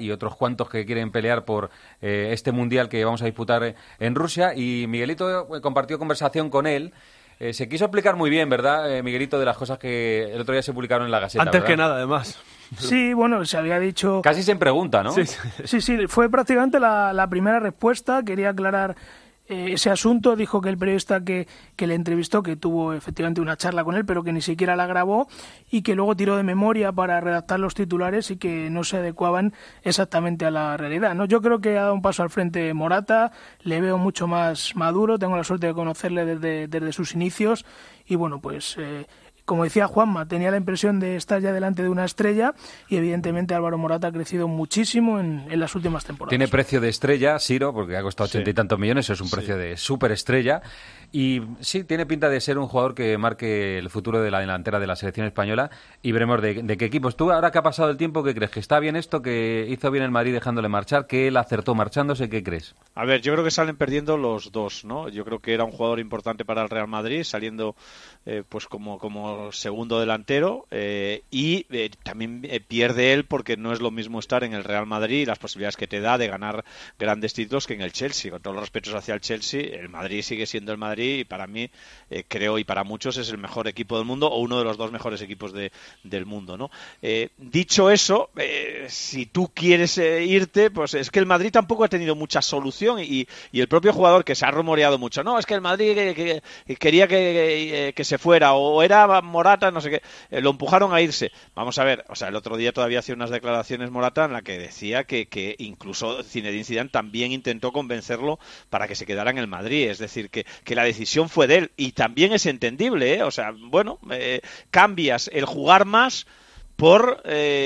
cuantos que quieren pelear por este Mundial que vamos a disputar en Rusia, y Miguelito compartió conversación con él. Se quiso explicar muy bien, ¿verdad, Miguelito, de las cosas que el otro día se publicaron en la Gaceta? Antes ¿verdad? que nada, además. Sí, bueno, se había dicho... Casi sin pregunta, ¿no? Sí, fue prácticamente la primera respuesta. Quería aclarar ese asunto. Dijo que el periodista que le entrevistó, que tuvo efectivamente una charla con él, pero que ni siquiera la grabó, y que luego tiró de memoria para redactar los titulares y que no se adecuaban exactamente a la realidad, ¿no? Yo creo que ha dado un paso al frente Morata, le veo mucho más maduro, tengo la suerte de conocerle desde sus inicios, y bueno, pues... como decía Juanma, tenía la impresión de estar ya delante de una estrella, y evidentemente Álvaro Morata ha crecido muchísimo en las últimas temporadas. Tiene precio de estrella, Siro, porque ha costado 80 y tantos millones, es un precio de superestrella. Y sí, tiene pinta de ser un jugador que marque el futuro de la delantera de la selección española, y veremos de qué equipos. Tú, ahora que ha pasado el tiempo, ¿qué crees? ¿Que está bien esto? ¿Que hizo bien el Madrid dejándole marchar? ¿Que él acertó marchándose? ¿Qué crees? A ver, yo creo que salen perdiendo los dos, ¿no? Yo creo que era un jugador importante para el Real Madrid, saliendo pues como segundo delantero, y también pierde él porque no es lo mismo estar en el Real Madrid y las posibilidades que te da de ganar grandes títulos que en el Chelsea. Con todos los respetos hacia el Chelsea, el Madrid sigue siendo el Madrid, y para mí, creo, y para muchos es el mejor equipo del mundo, o uno de los dos mejores equipos del mundo, ¿no? Dicho eso, si tú quieres irte, pues es que el Madrid tampoco ha tenido mucha solución, y el propio jugador, que se ha rumoreado mucho, no, es que el Madrid que quería que se fuera, o era Morata, no sé qué, lo empujaron a irse. Vamos a ver, o sea, el otro día todavía hacía unas declaraciones Morata en la que decía que incluso Zinedine Zidane también intentó convencerlo para que se quedara en el Madrid, es decir, que la decisión fue de él, y también es entendible, ¿eh? O sea, bueno, cambias el jugar más por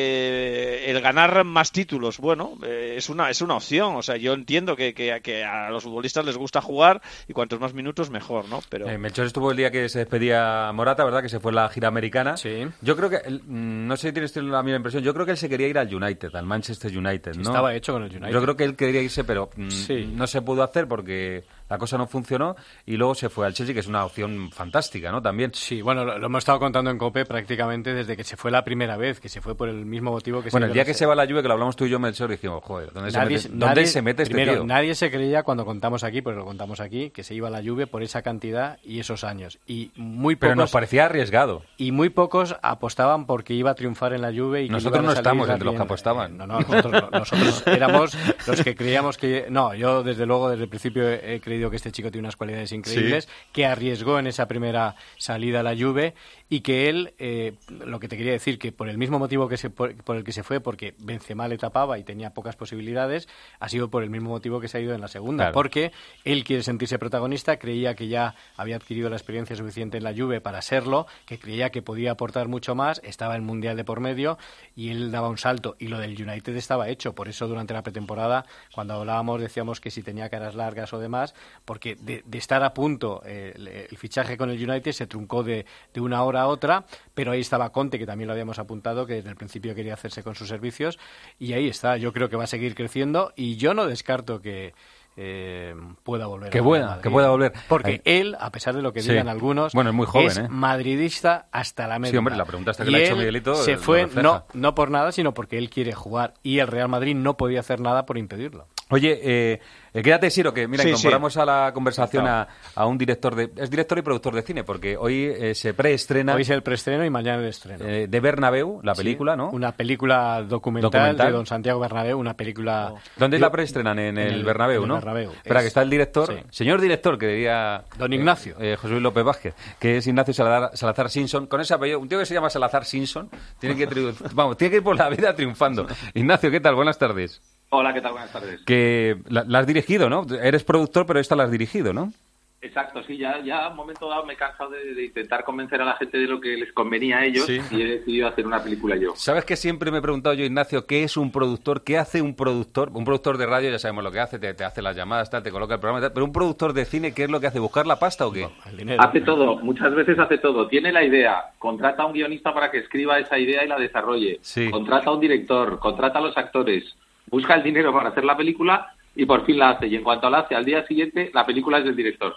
el ganar más títulos. Bueno, es una opción. O sea, yo entiendo que a los futbolistas les gusta jugar, y cuantos más minutos mejor, ¿no? Pero Melchor estuvo el día que se despedía Morata, ¿verdad? Que se fue en la gira americana. Sí. Yo creo que, no sé si tienes la misma impresión, yo creo que él se quería ir al United, al Manchester United, ¿no? Estaba hecho con el United. Yo creo que él quería irse, pero no se pudo hacer porque la cosa no funcionó, y luego se fue al Chelsea, que es una opción fantástica, ¿no? También. Sí, bueno, lo hemos estado contando en COPE prácticamente desde que se fue la primera vez, que se fue por el mismo motivo que bueno, el día que se va a la Juve, que lo hablamos tú y yo, Melchor, dijimos, joder, ¿dónde se mete este primero, tío? Nadie se creía cuando contamos aquí, pues lo contamos aquí, que se iba a la Juve por esa cantidad y esos años. Y muy pocos, pero nos parecía arriesgado. Y muy pocos apostaban porque iba a triunfar en la Juve. Y que nosotros no estamos entre los que apostaban. No, nosotros éramos los que creíamos que... No, yo desde luego desde el principio he creído que este chico tiene unas cualidades increíbles, que arriesgó en esa primera salida a la Juve, y que él, lo que te quería decir, que por el mismo motivo que por el que se fue, porque Benzema le tapaba y tenía pocas posibilidades, ha sido por el mismo motivo que se ha ido en la segunda, claro. Porque él quiere sentirse protagonista, creía que ya había adquirido la experiencia suficiente en la Juve para serlo, que creía que podía aportar mucho más, estaba el Mundial de por medio y él daba un salto, y lo del United estaba hecho. Por eso durante la pretemporada, cuando hablábamos, decíamos que si tenía caras largas o demás, porque de estar a punto el fichaje con el United se truncó de una hora a otra, pero ahí estaba Conte, que también lo habíamos apuntado, que desde el principio quería hacerse con sus servicios, y ahí está. Yo creo que va a seguir creciendo, y yo no descarto que pueda volver. Que pueda volver. Porque él, a pesar de lo que digan algunos, bueno, es muy joven, es madridista hasta la médula. Sí, hombre, la pregunta esta que le ha hecho Miguelito se fue no por nada, sino porque él quiere jugar, y el Real Madrid no podía hacer nada por impedirlo. Oye, quédate, Siro, que mira, incorporamos a la conversación a un director es director y productor de cine, porque hoy se preestrena. Hoy es el preestreno y mañana el estreno. De Bernabéu, la película, ¿no? Una película documental de don Santiago Bernabéu, una película... ¿Dónde la preestrenan? En el Bernabéu, ¿no? Bernabéu. Espera, que está el director, señor director, que diría... Don Ignacio. José Luis López Vázquez, que es Ignacio Salazar Simpson. Con ese apellido, un tío que se llama Salazar Simpson, tiene que ir por la vida triunfando. Ignacio, ¿qué tal? Buenas tardes. Hola, ¿qué tal? Buenas tardes. Que la has dirigido, ¿no? Eres productor, pero esta la has dirigido, ¿no? Exacto, sí, ya a un momento dado me he cansado de intentar convencer a la gente de lo que les convenía a ellos, y he decidido hacer una película yo. ¿Sabes que siempre me he preguntado yo, Ignacio, qué es un productor? ¿Qué hace un productor? Un productor de radio ya sabemos lo que hace, te hace las llamadas, te coloca el programa, pero un productor de cine, ¿qué es lo que hace? ¿Buscar la pasta o qué? El dinero. Hace todo, muchas veces hace todo. Tiene la idea, contrata a un guionista para que escriba esa idea y la desarrolle, contrata a un director, contrata a los actores, busca el dinero para hacer la película y por fin la hace. Y en cuanto la hace, al día siguiente, la película es del director.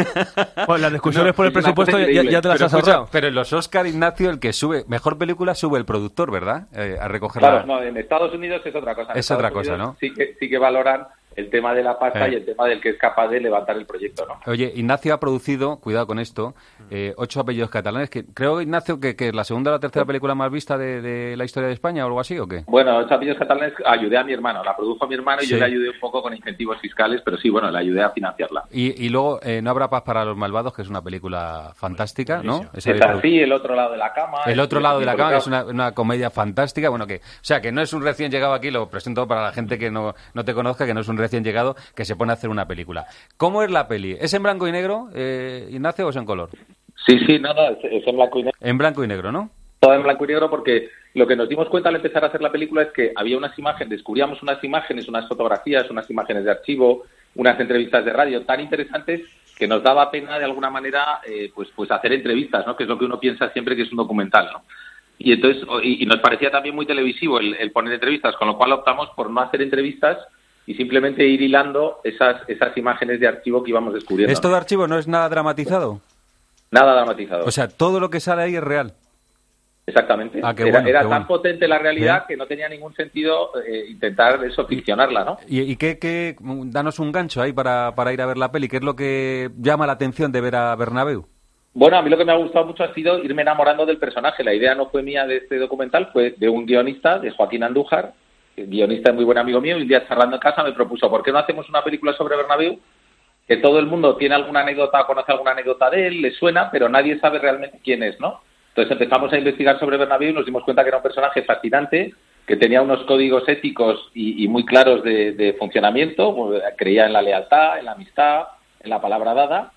Pues las discusiones por el presupuesto ya te las has ahorrado. Pero en los Oscar, Ignacio, el que sube mejor película sube el productor, ¿verdad? A recoger Claro, no, en Estados Unidos es otra cosa. Es otra cosa, ¿no? Sí que valoran el tema de la pasta y el tema del que es capaz de levantar el proyecto, ¿no? Oye, Ignacio ha producido, cuidado con esto, 8 apellidos catalanes. Que creo, Ignacio, que es la segunda o la tercera película más vista de la historia de España o algo así, ¿o qué? Bueno, 8 apellidos catalanes ayudé a mi hermano, la produjo mi hermano y Sí. yo le ayudé un poco con incentivos fiscales, pero sí, bueno, le ayudé a financiarla. Y luego No habrá paz para los malvados, que es una película fantástica, ¿no? Es así, El otro lado de la cama. El otro lado de la cama, que es una comedia fantástica. Bueno, o sea, que no es un recién llegado aquí, lo presento para la gente que no te conozca, que no es un recién llegado, que se pone a hacer una película. ¿Cómo es la peli? ¿Es en blanco y negro, Ignacio, o es en color? Sí, nada, es en blanco y negro. En blanco y negro, ¿no? Todo en blanco y negro porque lo que nos dimos cuenta al empezar a hacer la película es que había unas imágenes, descubríamos unas imágenes, unas fotografías, unas imágenes de archivo, unas entrevistas de radio tan interesantes que nos daba pena de alguna manera pues hacer entrevistas, ¿no? Que es lo que uno piensa siempre que es un documental, ¿no? Y entonces y nos parecía también muy televisivo el poner entrevistas, con lo cual optamos por no hacer entrevistas y simplemente ir hilando esas imágenes de archivo que íbamos descubriendo. ¿Esto de archivo no es nada dramatizado? Nada dramatizado. O sea, todo lo que sale ahí es real. Exactamente. Era tan potente la realidad que no tenía ningún sentido intentar eso, ficcionarla, ¿no? ¿Y qué danos un gancho ahí para ir a ver la peli? ¿Qué es lo que llama la atención de ver a Bernabéu? Bueno, a mí lo que me ha gustado mucho ha sido irme enamorando del personaje. La idea no fue mía de este documental, fue de un guionista, de Joaquín Andújar, el guionista es muy buen amigo mío, y un día charlando en casa me propuso, ¿por qué no hacemos una película sobre Bernabéu? Que todo el mundo tiene alguna anécdota, conoce alguna anécdota de él, le suena, pero nadie sabe realmente quién es, ¿no? Entonces empezamos a investigar sobre Bernabéu y nos dimos cuenta que era un personaje fascinante, que tenía unos códigos éticos y muy claros de funcionamiento, pues, creía en la lealtad, en la amistad, en la palabra dada,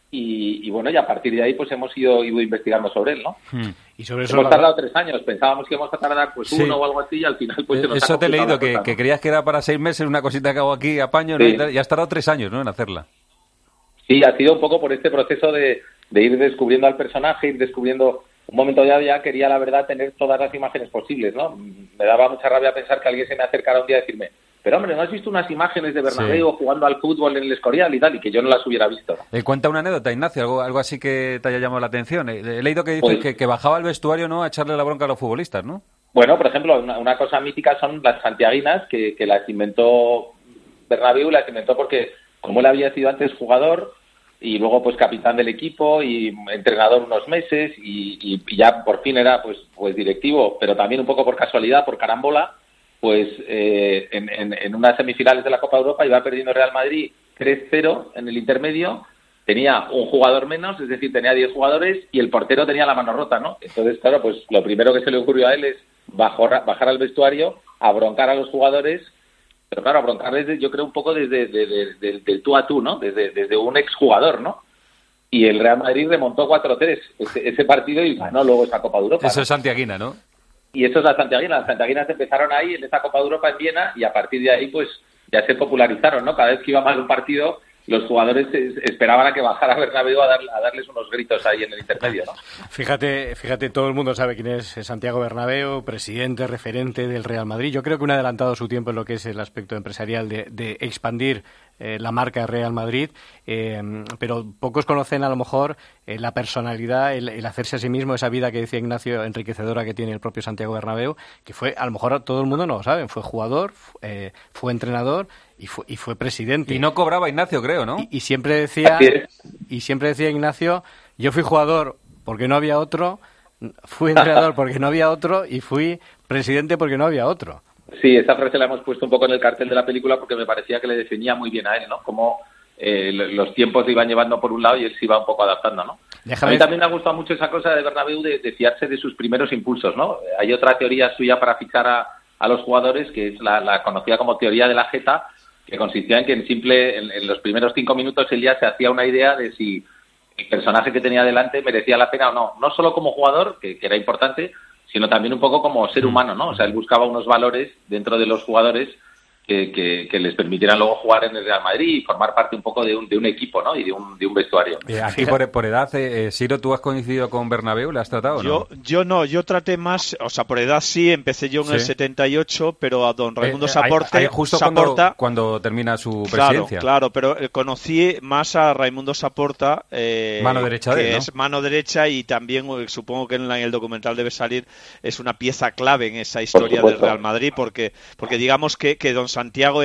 y bueno, y a partir de ahí pues hemos ido investigando sobre él, ¿no? Y sobre eso hemos tardado 3 años, pensábamos que íbamos a tardar pues Sí. 1 o algo así, y al final pues se nos Eso ha te he leído, complicado la cosa, que ¿no? creías que era para 6 meses, una cosita que hago aquí, apaño, ¿no? Sí. Y has tardado 3 años, ¿no?, en hacerla. Sí, ha sido un poco por este proceso de ir descubriendo al personaje, ir descubriendo. Un momento ya quería, la verdad, tener todas las imágenes posibles, ¿no? Me daba mucha rabia pensar que alguien se me acercara un día a decirme, pero hombre, ¿no has visto unas imágenes de Bernabéu jugando al fútbol en el Escorial y tal? Y que yo no las hubiera visto, ¿no? Cuenta una anécdota, Ignacio, algo así que te haya llamado la atención. He leído que dices Pues- que bajaba al vestuario, ¿no?, a echarle la bronca a los futbolistas, ¿no? Bueno, por ejemplo, una cosa mítica son las santiaguinas, que las inventó Bernabéu, las inventó porque, como él había sido antes jugador y luego pues capitán del equipo y entrenador unos meses y ya por fin era pues directivo, pero también un poco por casualidad, por carambola, pues en unas semifinales de la Copa Europa iba perdiendo Real Madrid 3-0 en el intermedio, tenía un jugador menos, es decir, tenía 10 jugadores y el portero tenía la mano rota, ¿no? Entonces, claro, pues lo primero que se le ocurrió a él es bajar al vestuario, a broncar a los jugadores, pero claro, a broncarles yo creo un poco desde del tú a tú, ¿no? Desde un exjugador, ¿no? Y el Real Madrid remontó 4-3 ese partido y ganó luego esa Copa de Europa. Eso ¿no? es Santiaguina, ¿no? Y eso es la Santiaguina. Las Santiaguinas empezaron ahí en esa Copa de Europa en Viena y a partir de ahí pues ya se popularizaron, ¿no? Cada vez que iba mal un partido, los jugadores esperaban a que bajara Bernabéu a darles unos gritos ahí en el intermedio, ¿no? Fíjate, todo el mundo sabe quién es Santiago Bernabéu, presidente, referente del Real Madrid. Yo creo que un adelantado su tiempo en lo que es el aspecto empresarial de expandir la marca Real Madrid, pero pocos conocen a lo mejor la personalidad, el hacerse a sí mismo, esa vida que decía Ignacio, enriquecedora que tiene el propio Santiago Bernabéu, que fue, a lo mejor todo el mundo no lo sabe, fue jugador, fue entrenador y fue presidente. Y no cobraba Ignacio, creo, ¿no? Y siempre decía Ignacio, yo fui jugador porque no había otro, fui entrenador porque no había otro y fui presidente porque no había otro. Sí, esa frase la hemos puesto un poco en el cartel de la película porque me parecía que le definía muy bien a él, ¿no? Como los tiempos le iban llevando por un lado y él se iba un poco adaptando, ¿no? A mí también me ha gustado mucho esa cosa de Bernabéu de fiarse de sus primeros impulsos, ¿no? Hay otra teoría suya para fichar a los jugadores, que es la conocida como teoría de la jeta, que consistía en que en los primeros 5 minutos él ya se hacía una idea de si el personaje que tenía delante merecía la pena o no. No solo como jugador, que era importante, sino también un poco como ser humano, ¿no? O sea, él buscaba unos valores dentro de los jugadores que les permitieran luego jugar en el Real Madrid y formar parte un poco de un equipo, ¿no? Y de un vestuario. Aquí por edad, Siro, ¿tú has coincidido con Bernabéu? ¿Le has tratado o no? Yo no, yo traté más, o sea, por edad sí, empecé yo en el 78, pero a don Raimundo Saporta... justo cuando termina su presidencia. Claro, pero conocí más a Raimundo Saporta, mano derecha de él, ¿no? Es mano derecha, y también supongo que en el documental debe salir, es una pieza clave en esa historia del Real Madrid, porque digamos que don Santiago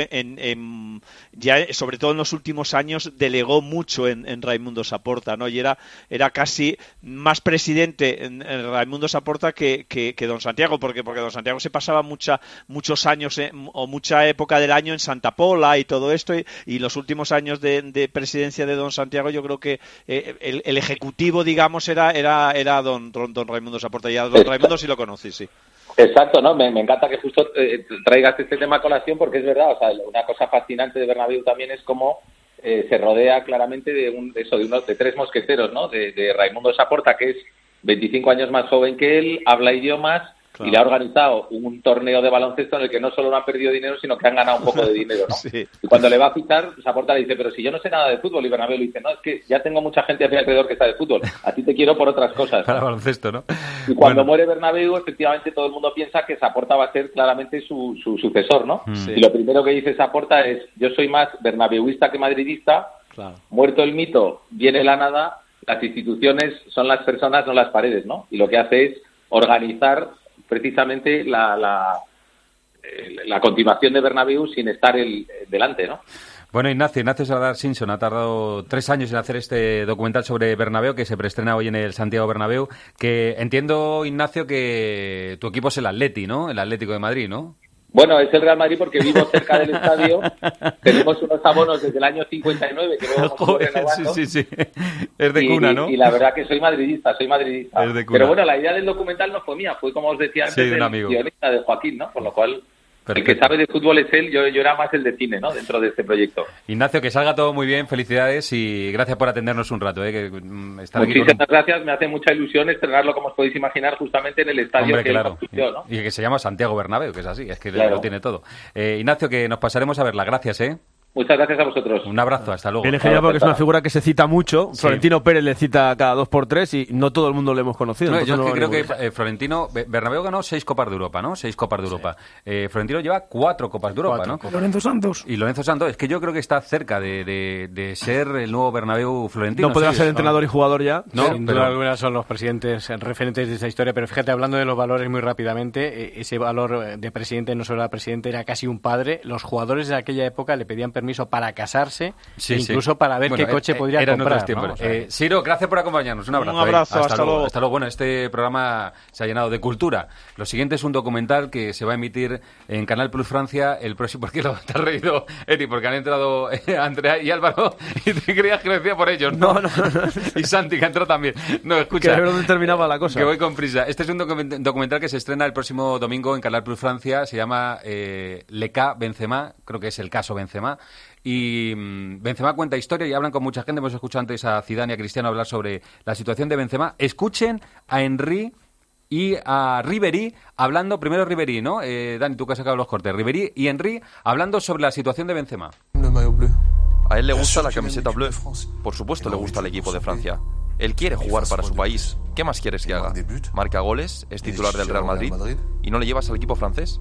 ya sobre todo en los últimos años delegó mucho en Raimundo Saporta, ¿no? Y era casi más presidente en Raimundo Saporta que don Santiago, porque don Santiago se pasaba muchos años o mucha época del año en Santa Pola y todo esto, y los últimos años de presidencia de don Santiago, yo creo que el ejecutivo, digamos, era don Raimundo Saporta, y a don Raimundo sí lo conocí, sí. Exacto, ¿no? Me encanta que justo traigas este tema a colación, porque es verdad, o sea, una cosa fascinante de Bernabéu también es cómo se rodea claramente de tres mosqueteros, ¿no? De Raimundo Saporta, que es 25 años más joven que él, habla idiomas, claro, y le ha organizado un torneo de baloncesto en el que no solo no han perdido dinero, sino que han ganado un poco de dinero, ¿no? Sí. Y cuando le va a fichar, Saporta le dice, pero si yo no sé nada de fútbol, y Bernabéu le dice, no, es que ya tengo mucha gente a mi alrededor que sabe de fútbol, a ti te quiero por otras cosas. Para baloncesto, ¿no? Y cuando muere Bernabéu, efectivamente todo el mundo piensa que Saporta va a ser claramente su sucesor, ¿no? Sí. Y lo primero que dice Saporta es, yo soy más bernabeuista que madridista, claro. Muerto el mito, viene la nada, las instituciones son las personas, no las paredes, ¿no? Y lo que hace es organizar precisamente la continuación de Bernabéu sin estar delante, ¿no? Bueno, Ignacio Salazar Simpson ha tardado 3 años en hacer este documental sobre Bernabéu, que se preestrena hoy en el Santiago Bernabéu, que entiendo, Ignacio, que tu equipo es el Atleti, ¿no? El Atlético de Madrid, ¿no? Bueno, es el Real Madrid porque vivo cerca del estadio. Tenemos unos abonos desde el año 59 que luego hemos ido renovando. Sí. Es de cuna, ¿no? Y la verdad que soy madridista. Es de cuna. Pero bueno, la idea del documental no fue mía, fue, como os decía antes, del guionista de Joaquín, ¿no? Con lo cual... Perfecto. El que sabe de fútbol es él, yo era más el de cine, ¿no? Dentro de este proyecto. Ignacio, que salga todo muy bien, felicidades y gracias por atendernos un rato. Muchísimas gracias, me hace mucha ilusión estrenarlo, como os podéis imaginar, justamente en el estadio. Hombre, que claro. ¿No? Y que se llama Santiago Bernabéu, que es así, es que claro, lo tiene todo. Ignacio, que nos pasaremos a verla, gracias, Muchas gracias a vosotros. Un abrazo, hasta luego. Viene genial porque es una figura que se cita mucho. Sí. Florentino Pérez le cita cada 2x3 y no todo el mundo lo hemos conocido. No, yo creo que Florentino... Bernabéu ganó 6 Copas de Europa, ¿no? 6 Copas de Europa. Florentino lleva 4 Copas de Europa, ¿no? Lorenzo Santos. Y Lorenzo Santos, es que yo creo que está cerca de ser el nuevo Bernabéu Florentino. No podrá ser entrenador y jugador ya. No, sin duda alguna son los presidentes referentes de esa historia, pero fíjate, hablando de los valores muy rápidamente, ese valor de presidente no solo era presidente, era casi un padre. Los jugadores de aquella época le pedían permiso para casarse, incluso para ver qué coche podría comprar, ¿no? Siro, gracias por acompañarnos. Un abrazo. Un abrazo, hasta luego. Hasta luego. Bueno, este programa se ha llenado de cultura. Lo siguiente es un documental que se va a emitir en Canal Plus Francia el próximo... ¿Por qué te has reído, Eri? Porque han entrado Andrea y Álvaro y te creías que lo decía por ellos, ¿no? No. Y Santi, que entró también. No, escucha. Que ver dónde terminaba la cosa. Que voy con prisa. Este es un documental que se estrena el próximo domingo en Canal Plus Francia. Se llama Le Cas Benzema, creo que es el caso Benzema. Y Benzema cuenta historia y hablan con mucha gente. Hemos escuchado antes a Zidane y a Cristiano hablar sobre la situación de Benzema. Escuchen a Henry y a Ribéry hablando, primero Ribéry, ¿no? Dani, tú que has sacado los cortes. Ribéry y Henry hablando sobre la situación de Benzema. A él le gusta la camiseta bleu. Por supuesto le gusta el equipo de Francia. Él quiere jugar para su país. ¿Qué más quieres que haga? Marca goles, es titular del Real Madrid y no le llevas al equipo francés.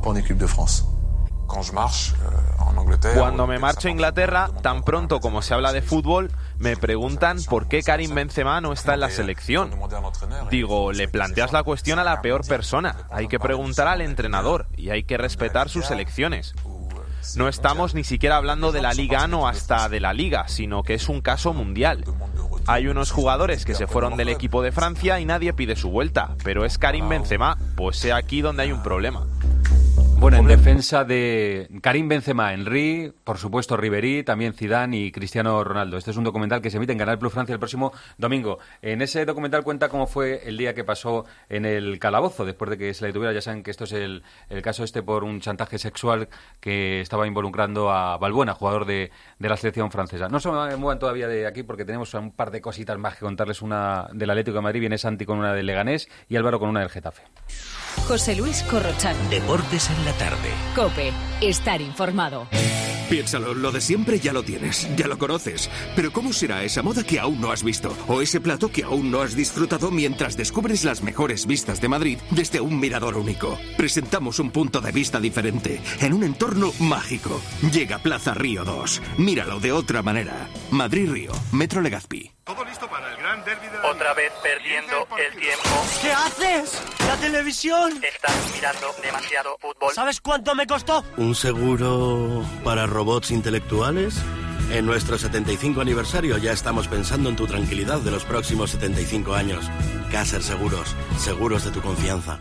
Cuando me marcho a Inglaterra, tan pronto como se habla de fútbol, me preguntan por qué Karim Benzema no está en la selección. Digo, le planteas la cuestión a la peor persona. Hay que preguntar al entrenador y hay que respetar sus elecciones. No estamos ni siquiera hablando de la Liga no hasta de la Liga, sino que es un caso mundial. Hay unos jugadores que se fueron del equipo de Francia y nadie pide su vuelta, pero es Karim Benzema, pues es aquí donde hay un problema. Bueno, en defensa de Karim Benzema, Henry, por supuesto Ribéry, también Zidane y Cristiano Ronaldo. Este es un documental que se emite en Canal Plus Francia el próximo domingo. En ese documental cuenta cómo fue el día que pasó en el calabozo, después de que se le detuviera. Ya saben que esto es el caso por un chantaje sexual que estaba involucrando a Balbuena, jugador de la selección francesa. No se muevan todavía de aquí porque tenemos un par de cositas más que contarles. Una del Atlético de Madrid, viene Santi con una del Leganés y Álvaro con una del Getafe. José Luis Corrochano. Deportes en la tarde. COPE. Estar informado. Piénsalo, lo de siempre ya lo tienes, ya lo conoces. Pero ¿cómo será esa moda que aún no has visto? O ese plato que aún no has disfrutado mientras descubres las mejores vistas de Madrid desde un mirador único. Presentamos un punto de vista diferente, en un entorno mágico. Llega Plaza Río 2. Míralo de otra manera. Madrid-Río, Metro Legazpi. Todo listo para el gran derbi de la... Otra vez perdiendo el tiempo. ¿Qué haces? ¡La televisión! Estás mirando demasiado fútbol. ¿Sabes cuánto me costó? ¿Un seguro para robots intelectuales? En nuestro 75 aniversario ya estamos pensando en tu tranquilidad de los próximos 75 años. Caser Seguros, seguros de tu confianza.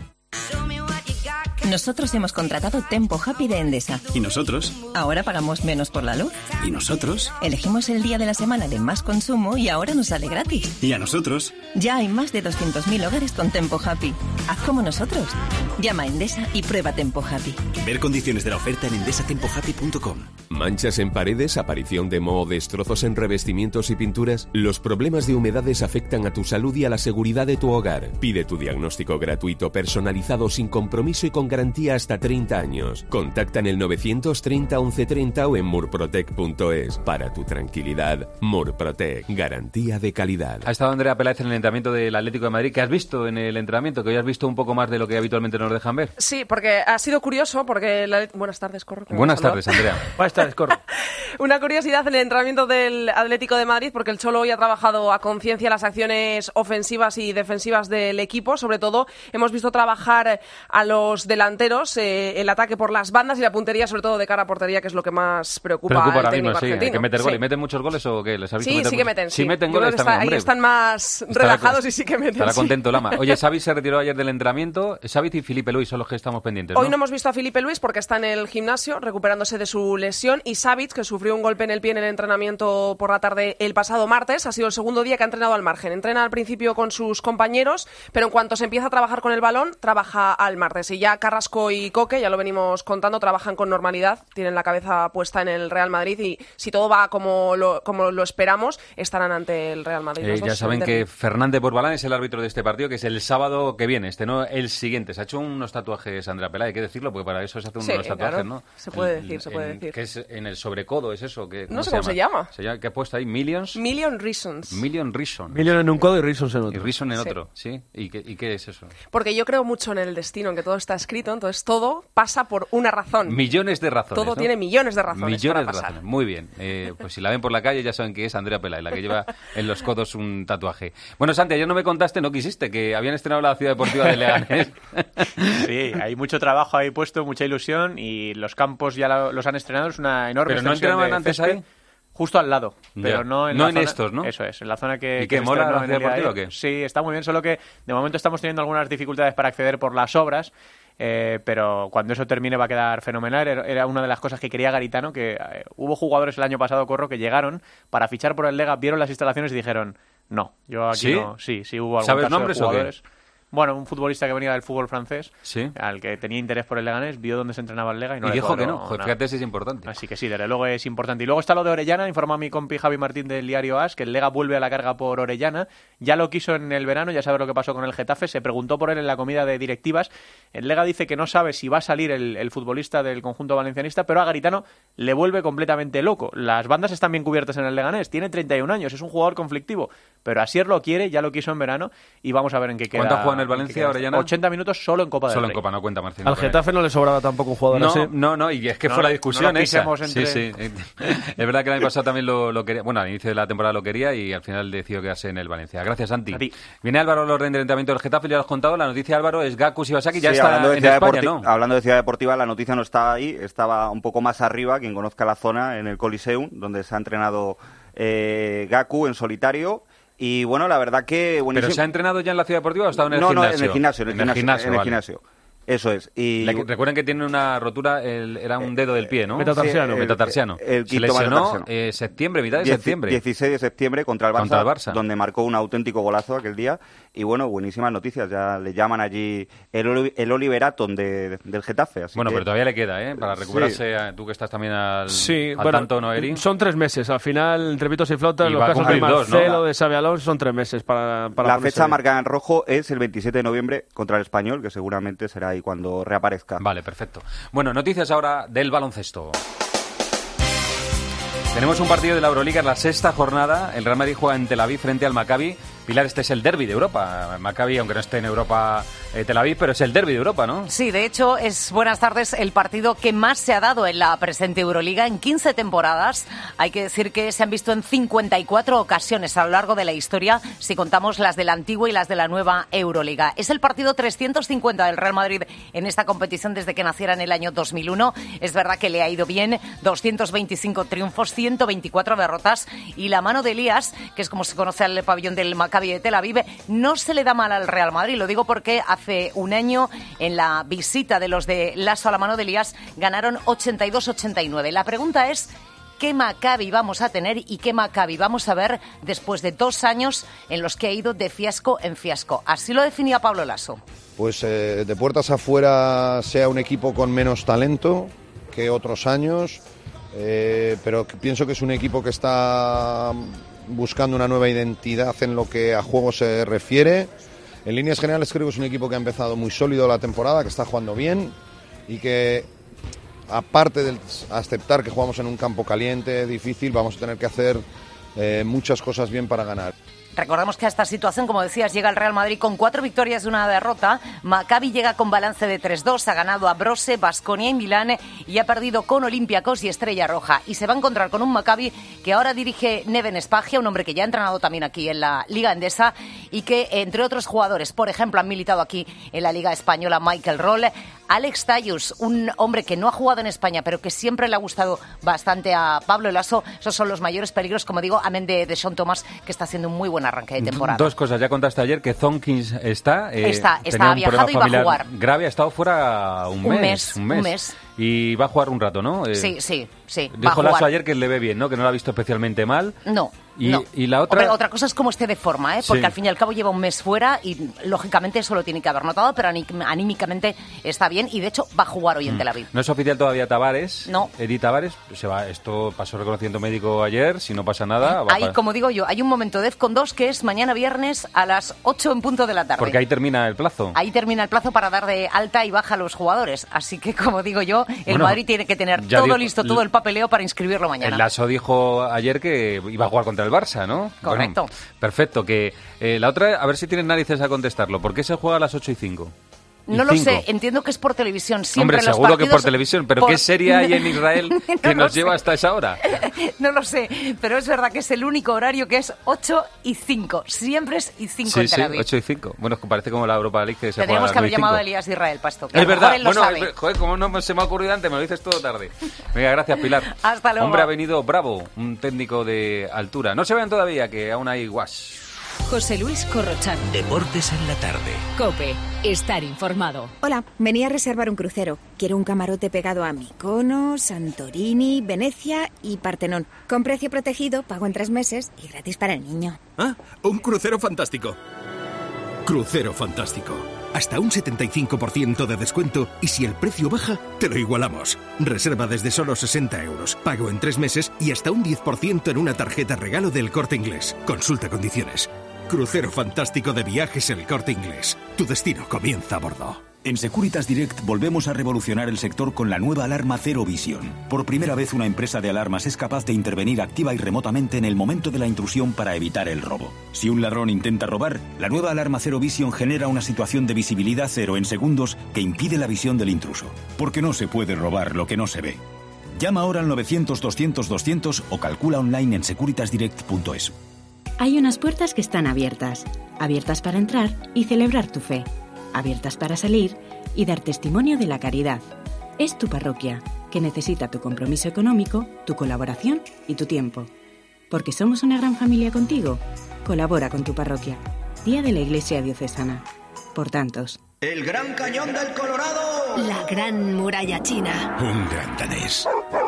Nosotros hemos contratado Tempo Happy de Endesa. ¿Y nosotros? Ahora pagamos menos por la luz. ¿Y nosotros? Elegimos el día de la semana de más consumo y ahora nos sale gratis. ¿Y a nosotros? Ya hay más de 200.000 hogares con Tempo Happy. Haz como nosotros. Llama a Endesa y prueba Tempo Happy. Ver condiciones de la oferta en endesatempohappy.com. ¿Manchas en paredes, aparición de moho, destrozos en revestimientos y pinturas? Los problemas de humedades afectan a tu salud y a la seguridad de tu hogar. Pide tu diagnóstico gratuito, personalizado, sin compromiso y con garantía hasta 30 años. Contacta en el 930 1130 o en murprotec.es. Para tu tranquilidad, Murprotec, garantía de calidad. Ha estado Andrea Peláez en el entrenamiento del Atlético de Madrid. ¿Qué has visto en el entrenamiento? Que hoy has visto un poco más de lo que habitualmente nos dejan ver. Sí, porque ha sido curioso, porque... Buenas tardes, Corro. Buenas tardes, Andrea. Buenas tardes, Corro. Una curiosidad en el entrenamiento del Atlético de Madrid, porque el Cholo hoy ha trabajado a conciencia las acciones ofensivas y defensivas del equipo. Sobre todo, hemos visto trabajar a los delanteros, el ataque por las bandas y la puntería, sobre todo de cara a portería, que es lo que más preocupa al técnico argentino. Hay que meter goles. ¿Meten muchos goles o qué? ¿Les has visto sí, meter sí que meten. Sí, meten Yo goles también, ahí están más relajados y sí que meten. Estará contento Lama. Oye, Xavi se retiró ayer del entrenamiento. Xavi y Filipe Luis son los que estamos pendientes, ¿no? Hoy no hemos visto a Filipe Luis porque está en el gimnasio recuperándose de su lesión, y Savic, que sufrió un golpe en el pie en el entrenamiento por la tarde el pasado martes, ha sido el segundo día que ha entrenado al margen. Entrena al principio con sus compañeros, pero en cuanto se empieza a trabajar con el balón, trabaja al martes. Y ya Carrasco y Coque, ya lo venimos contando, trabajan con normalidad, tienen la cabeza puesta en el Real Madrid y si todo va como lo esperamos, estarán ante el Real Madrid. Ya saben que Fernández Borbalán es el árbitro de este partido, que es el sábado que viene, no el siguiente. Se ha hecho unos tatuajes, Andrea Pelá, hay que decirlo, porque para eso se hacen unos tatuajes, claro. ¿no? Se puede decir. Que es en el sobrecodo, ¿es eso? No sé cómo se llama. ¿Qué ha puesto ahí? ¿Millions? Million Reasons. Million Reasons. Million en un codo y Reasons en otro. Y Reason en otro, sí. ¿Y qué es eso? Porque yo creo mucho en el destino, en que todo está escrito, entonces todo pasa por una razón. Millones de razones. Todo tiene millones de razones. Millones para de pasar. razones. Muy bien. Pues si la ven por la calle ya saben que es Andrea Pelá, la que lleva en los codos un tatuaje. Bueno, Santi, ayer no me contaste, no quisiste, que habían estrenado la Ciudad Deportiva de Leganés. Sí, hay mucho trabajo ahí puesto, mucha ilusión, y los campos ya los han estrenado, es una enorme ¿Pero no entrenaban antes ahí? Justo al lado, pero ya. no en no la en zona, estos, ¿no? Eso es, en la zona que... ¿Y qué, mola la Ciudad Deportiva o qué? Sí, está muy bien, solo que de momento estamos teniendo algunas dificultades para acceder por las obras, pero cuando eso termine va a quedar fenomenal. Era una de las cosas que quería Garitano, que hubo jugadores el año pasado, Corro, que llegaron para fichar por el Lega, vieron las instalaciones y dijeron, no, yo aquí ¿Sí? no. Sí, hubo algún ¿Sabes caso nombres de jugadores. o qué? Bueno, un futbolista que venía del fútbol francés, ¿Sí? al que tenía interés por el Leganés, vio dónde se entrenaba el Lega y no y le dijo cuadró que no. Joder, nada. fíjate si es importante. Así que sí, desde luego es importante. Y luego está lo de Orellana, informa mi compi Javi Martín del diario AS, que el Lega vuelve a la carga por Orellana. Ya lo quiso en el verano, ya sabes lo que pasó con el Getafe, se preguntó por él en la comida de directivas. El Lega dice que no sabe si va a salir el futbolista del conjunto valencianista, pero a Garitano le vuelve completamente loco. Las bandas están bien cubiertas en el Leganés, tiene 31 años, es un jugador conflictivo, pero Asier lo quiere, ya lo quiso en verano y vamos a ver en qué queda. ¿Cuánto ha jugado en el Valencia, Orellana? 80 minutos solo en Copa del Rey. Solo en Copa, no cuenta Martín. Al Getafe no le sobraba tampoco un jugador así. No, y es que fue la discusión esa. Entre... Sí. Es verdad que el año pasado también lo quería, bueno, al inicio de la temporada lo quería y al final decidió quedarse en el Valencia. Gracias, Santi. Viene Álvaro al orden del entrenamiento del Getafe, ya lo has contado, la noticia, Álvaro, es Gaku Shibasaki, ya está en España, ¿no? Hablando de Ciudad Deportiva, la noticia no está ahí, estaba un poco más arriba, quien conozca la zona, en el Coliseum, donde se ha entrenado Gaku en solitario. Y bueno, la verdad que... Buenísimo. ¿Pero se ha entrenado ya en la Ciudad Deportiva o ha estado en el gimnasio? No, en el gimnasio. Eso es. Y... Recuerden que tiene una rotura, era un dedo del pie, ¿no? Metatarsiano. Se lesionó septiembre, mitad de septiembre. 16 de septiembre contra el Barça, donde marcó un auténtico golazo aquel día. y bueno, buenísimas noticias, ya le llaman allí el Oliver Atom del Getafe. Así bueno, que... pero todavía le queda, para recuperarse, tú que estás también al tanto, ¿no, Eri? Son 3 meses, al final, entre pitos y flautas, Y los va a casos de cumplir 2, Marcelo, ¿no? de Xabi Alonso, son 3 meses para la ponerse fecha bien. marcada en rojo es el 27 de noviembre contra el Español, que seguramente será ahí cuando reaparezca. Vale, perfecto. Bueno, noticias ahora del baloncesto. Tenemos un partido de la Euroliga en la 6ª jornada. El Real Madrid juega en Tel Aviv frente al Maccabi. Pilar, este es el derbi de Europa. Maccabi, aunque no esté en Europa, Tel Aviv, pero es el derbi de Europa, ¿no? Sí, de hecho, es, buenas tardes, el partido que más se ha dado en la presente Euroliga en 15 temporadas. Hay que decir que se han visto en 54 ocasiones a lo largo de la historia, si contamos las de la antigua y las de la nueva Euroliga. Es el partido 350 del Real Madrid en esta competición desde que naciera en el año 2001. Es verdad que le ha ido bien, 225 triunfos, 124 derrotas, y la mano de Elías, que es como se conoce al pabellón del Maccabi de Tel Aviv, no se le da mal al Real Madrid. Lo digo porque hace un año, en la visita de los de Lasso a la mano de Elías, ganaron 82-89. La pregunta es, ¿qué Maccabi vamos a tener y qué Maccabi vamos a ver después de 2 años en los que ha ido de fiasco en fiasco? Así lo definía Pablo Lasso. Pues de puertas afuera sea un equipo con menos talento que otros años, pero pienso que es un equipo que está buscando una nueva identidad en lo que a juego se refiere. En líneas generales creo que es un equipo que ha empezado muy sólido la temporada, que está jugando bien y que, aparte de aceptar que jugamos en un campo caliente, difícil, vamos a tener que hacer muchas cosas bien para ganar. Recordemos que a esta situación, como decías, llega el Real Madrid con 4 victorias y 1 derrota. Maccabi llega con balance de 3-2, ha ganado a Brose, Baskonia y Milán y ha perdido con Olympiacos y Estrella Roja. Y se va a encontrar con un Maccabi que ahora dirige Neven Spagia, un hombre que ya ha entrenado también aquí en la Liga Endesa y que, entre otros jugadores, por ejemplo, han militado aquí en la Liga Española Michael Roll, Alex Tallus, un hombre que no ha jugado en España, pero que siempre le ha gustado bastante a Pablo Lasso. Esos son los mayores peligros, como digo, amén de Sean Thomas, que está haciendo un muy buen arranque de temporada. 2 cosas. Ya contaste ayer que Zonkins está viajado y va a jugar. Grave, ha estado fuera un mes. Y va a jugar un rato, ¿no? Sí. Dijo Lasso ayer que le ve bien, ¿no? Que no lo ha visto especialmente mal. No. Y la otra... Hombre, otra cosa es cómo esté de forma, porque sí, al fin y al cabo lleva un mes fuera y lógicamente eso lo tiene que haber notado, pero anímicamente está bien y de hecho va a jugar hoy en Tel Aviv. No es oficial todavía Tavares. No. Edi Tavares se va. Esto pasó reconocimiento médico ayer. Si no pasa nada... Como digo yo, hay un momento de DEFCON 2 que es mañana viernes a las 8 en punto de la tarde. Porque ahí termina el plazo. Ahí termina el plazo para dar de alta y baja a los jugadores. Así que, como digo yo, Madrid tiene que tener todo listo, todo el papeleo para inscribirlo mañana. El Lasso dijo ayer que iba a jugar contra el Barça, ¿no? Correcto. Bueno, perfecto. Que la otra, a ver si tienes narices a contestarlo. ¿Por qué se juega a las 8:05? No lo sé, entiendo que es por televisión. Siempre Hombre, seguro que por televisión, pero ¿qué serie hay en Israel que nos lleva hasta esa hora? No lo sé, pero es verdad que es el único horario que es 8:05. Siempre es y 5 en Tel Aviv. 8:05. Bueno, parece como la Europa League que se Tendríamos juega que haber llamado a Elías Israel, Pasto. Es verdad. Bueno, joder, como no se me ha ocurrido antes, me lo dices todo tarde. Venga, gracias, Pilar. Hasta luego. Hombre, ha venido Bravo, un técnico de altura. No se vean todavía, que aún hay wash. José Luis Corrochano. Deportes en la tarde. COPE. Estar informado. Hola, venía a reservar un crucero. Quiero un camarote pegado a Mykonos, Santorini, Venecia y Partenón. Con precio protegido, pago en 3 meses y gratis para el niño. Ah, un crucero fantástico. Crucero fantástico. Hasta un 75% de descuento y si el precio baja, te lo igualamos. Reserva desde solo 60 euros. Pago en 3 meses y hasta un 10% en una tarjeta regalo del Corte Inglés. Consulta condiciones. Crucero fantástico de viajes El Corte Inglés. Tu destino comienza a bordo. En Securitas Direct volvemos a revolucionar el sector con la nueva alarma Zero Vision. Por primera vez una empresa de alarmas es capaz de intervenir activa y remotamente en el momento de la intrusión para evitar el robo. Si un ladrón intenta robar, la nueva alarma Zero Vision genera una situación de visibilidad cero en segundos que impide la visión del intruso. Porque no se puede robar lo que no se ve. Llama ahora al 900-200-200 o calcula online en securitasdirect.es. Hay unas puertas que están abiertas. Abiertas para entrar y celebrar tu fe. Abiertas para salir y dar testimonio de la caridad. Es tu parroquia, que necesita tu compromiso económico, tu colaboración y tu tiempo. Porque somos una gran familia contigo. Colabora con tu parroquia. Día de la Iglesia Diocesana. Por tantos. El Gran Cañón del Colorado. La Gran Muralla China. Un gran danés.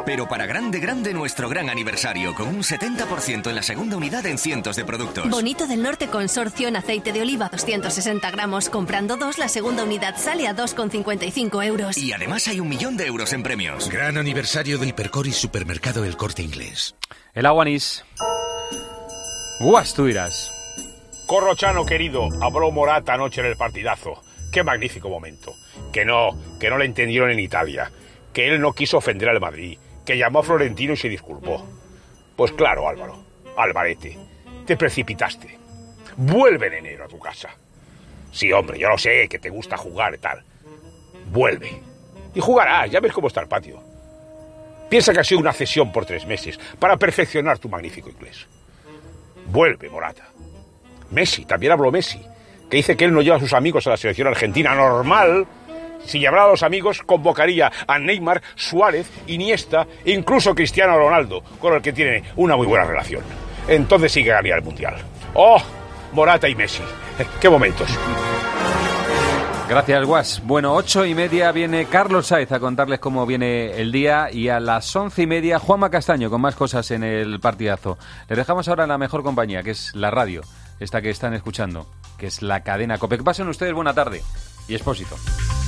Pero para grande nuestro gran aniversario, con un 70% en la segunda unidad en cientos de productos. Bonito del Norte Consorcio en aceite de oliva 260 gramos. Comprando 2, la segunda unidad sale a 2,55 euros. Y además hay 1 millón de euros en premios. Gran aniversario del Hipercor y Supermercado El Corte Inglés. El agua anís. Guas, tú dirás. Corrochano querido, habló Morata anoche en el partidazo. Qué magnífico momento. Que no le entendieron en Italia. Que él no quiso ofender al Madrid. Que llamó a Florentino y se disculpó. Pues claro, Álvaro, Alvarete, te precipitaste. Vuelve en enero a tu casa. Sí, hombre, yo lo sé, que te gusta jugar y tal. Vuelve. Y jugarás, ya ves cómo está el patio. Piensa que ha sido una cesión por 3 meses para perfeccionar tu magnífico inglés. Vuelve, Morata. Messi, también habló Messi, que dice que él no lleva a sus amigos a la selección argentina. Normal. Si llevara a los amigos, convocaría a Neymar, Suárez, Iniesta e incluso Cristiano Ronaldo, con el que tiene una muy buena relación. Entonces sí que ganaría el Mundial. ¡Oh! Morata y Messi. ¡Qué momentos! Gracias, Guas. Bueno, 8:30 viene Carlos Sainz a contarles cómo viene el día, y a las 11:30 Juanma Castaño con más cosas en el partidazo. Les dejamos ahora en la mejor compañía, que es la radio, esta que están escuchando, que es la cadena COPE. Que pasen ustedes buena tarde y Expósito.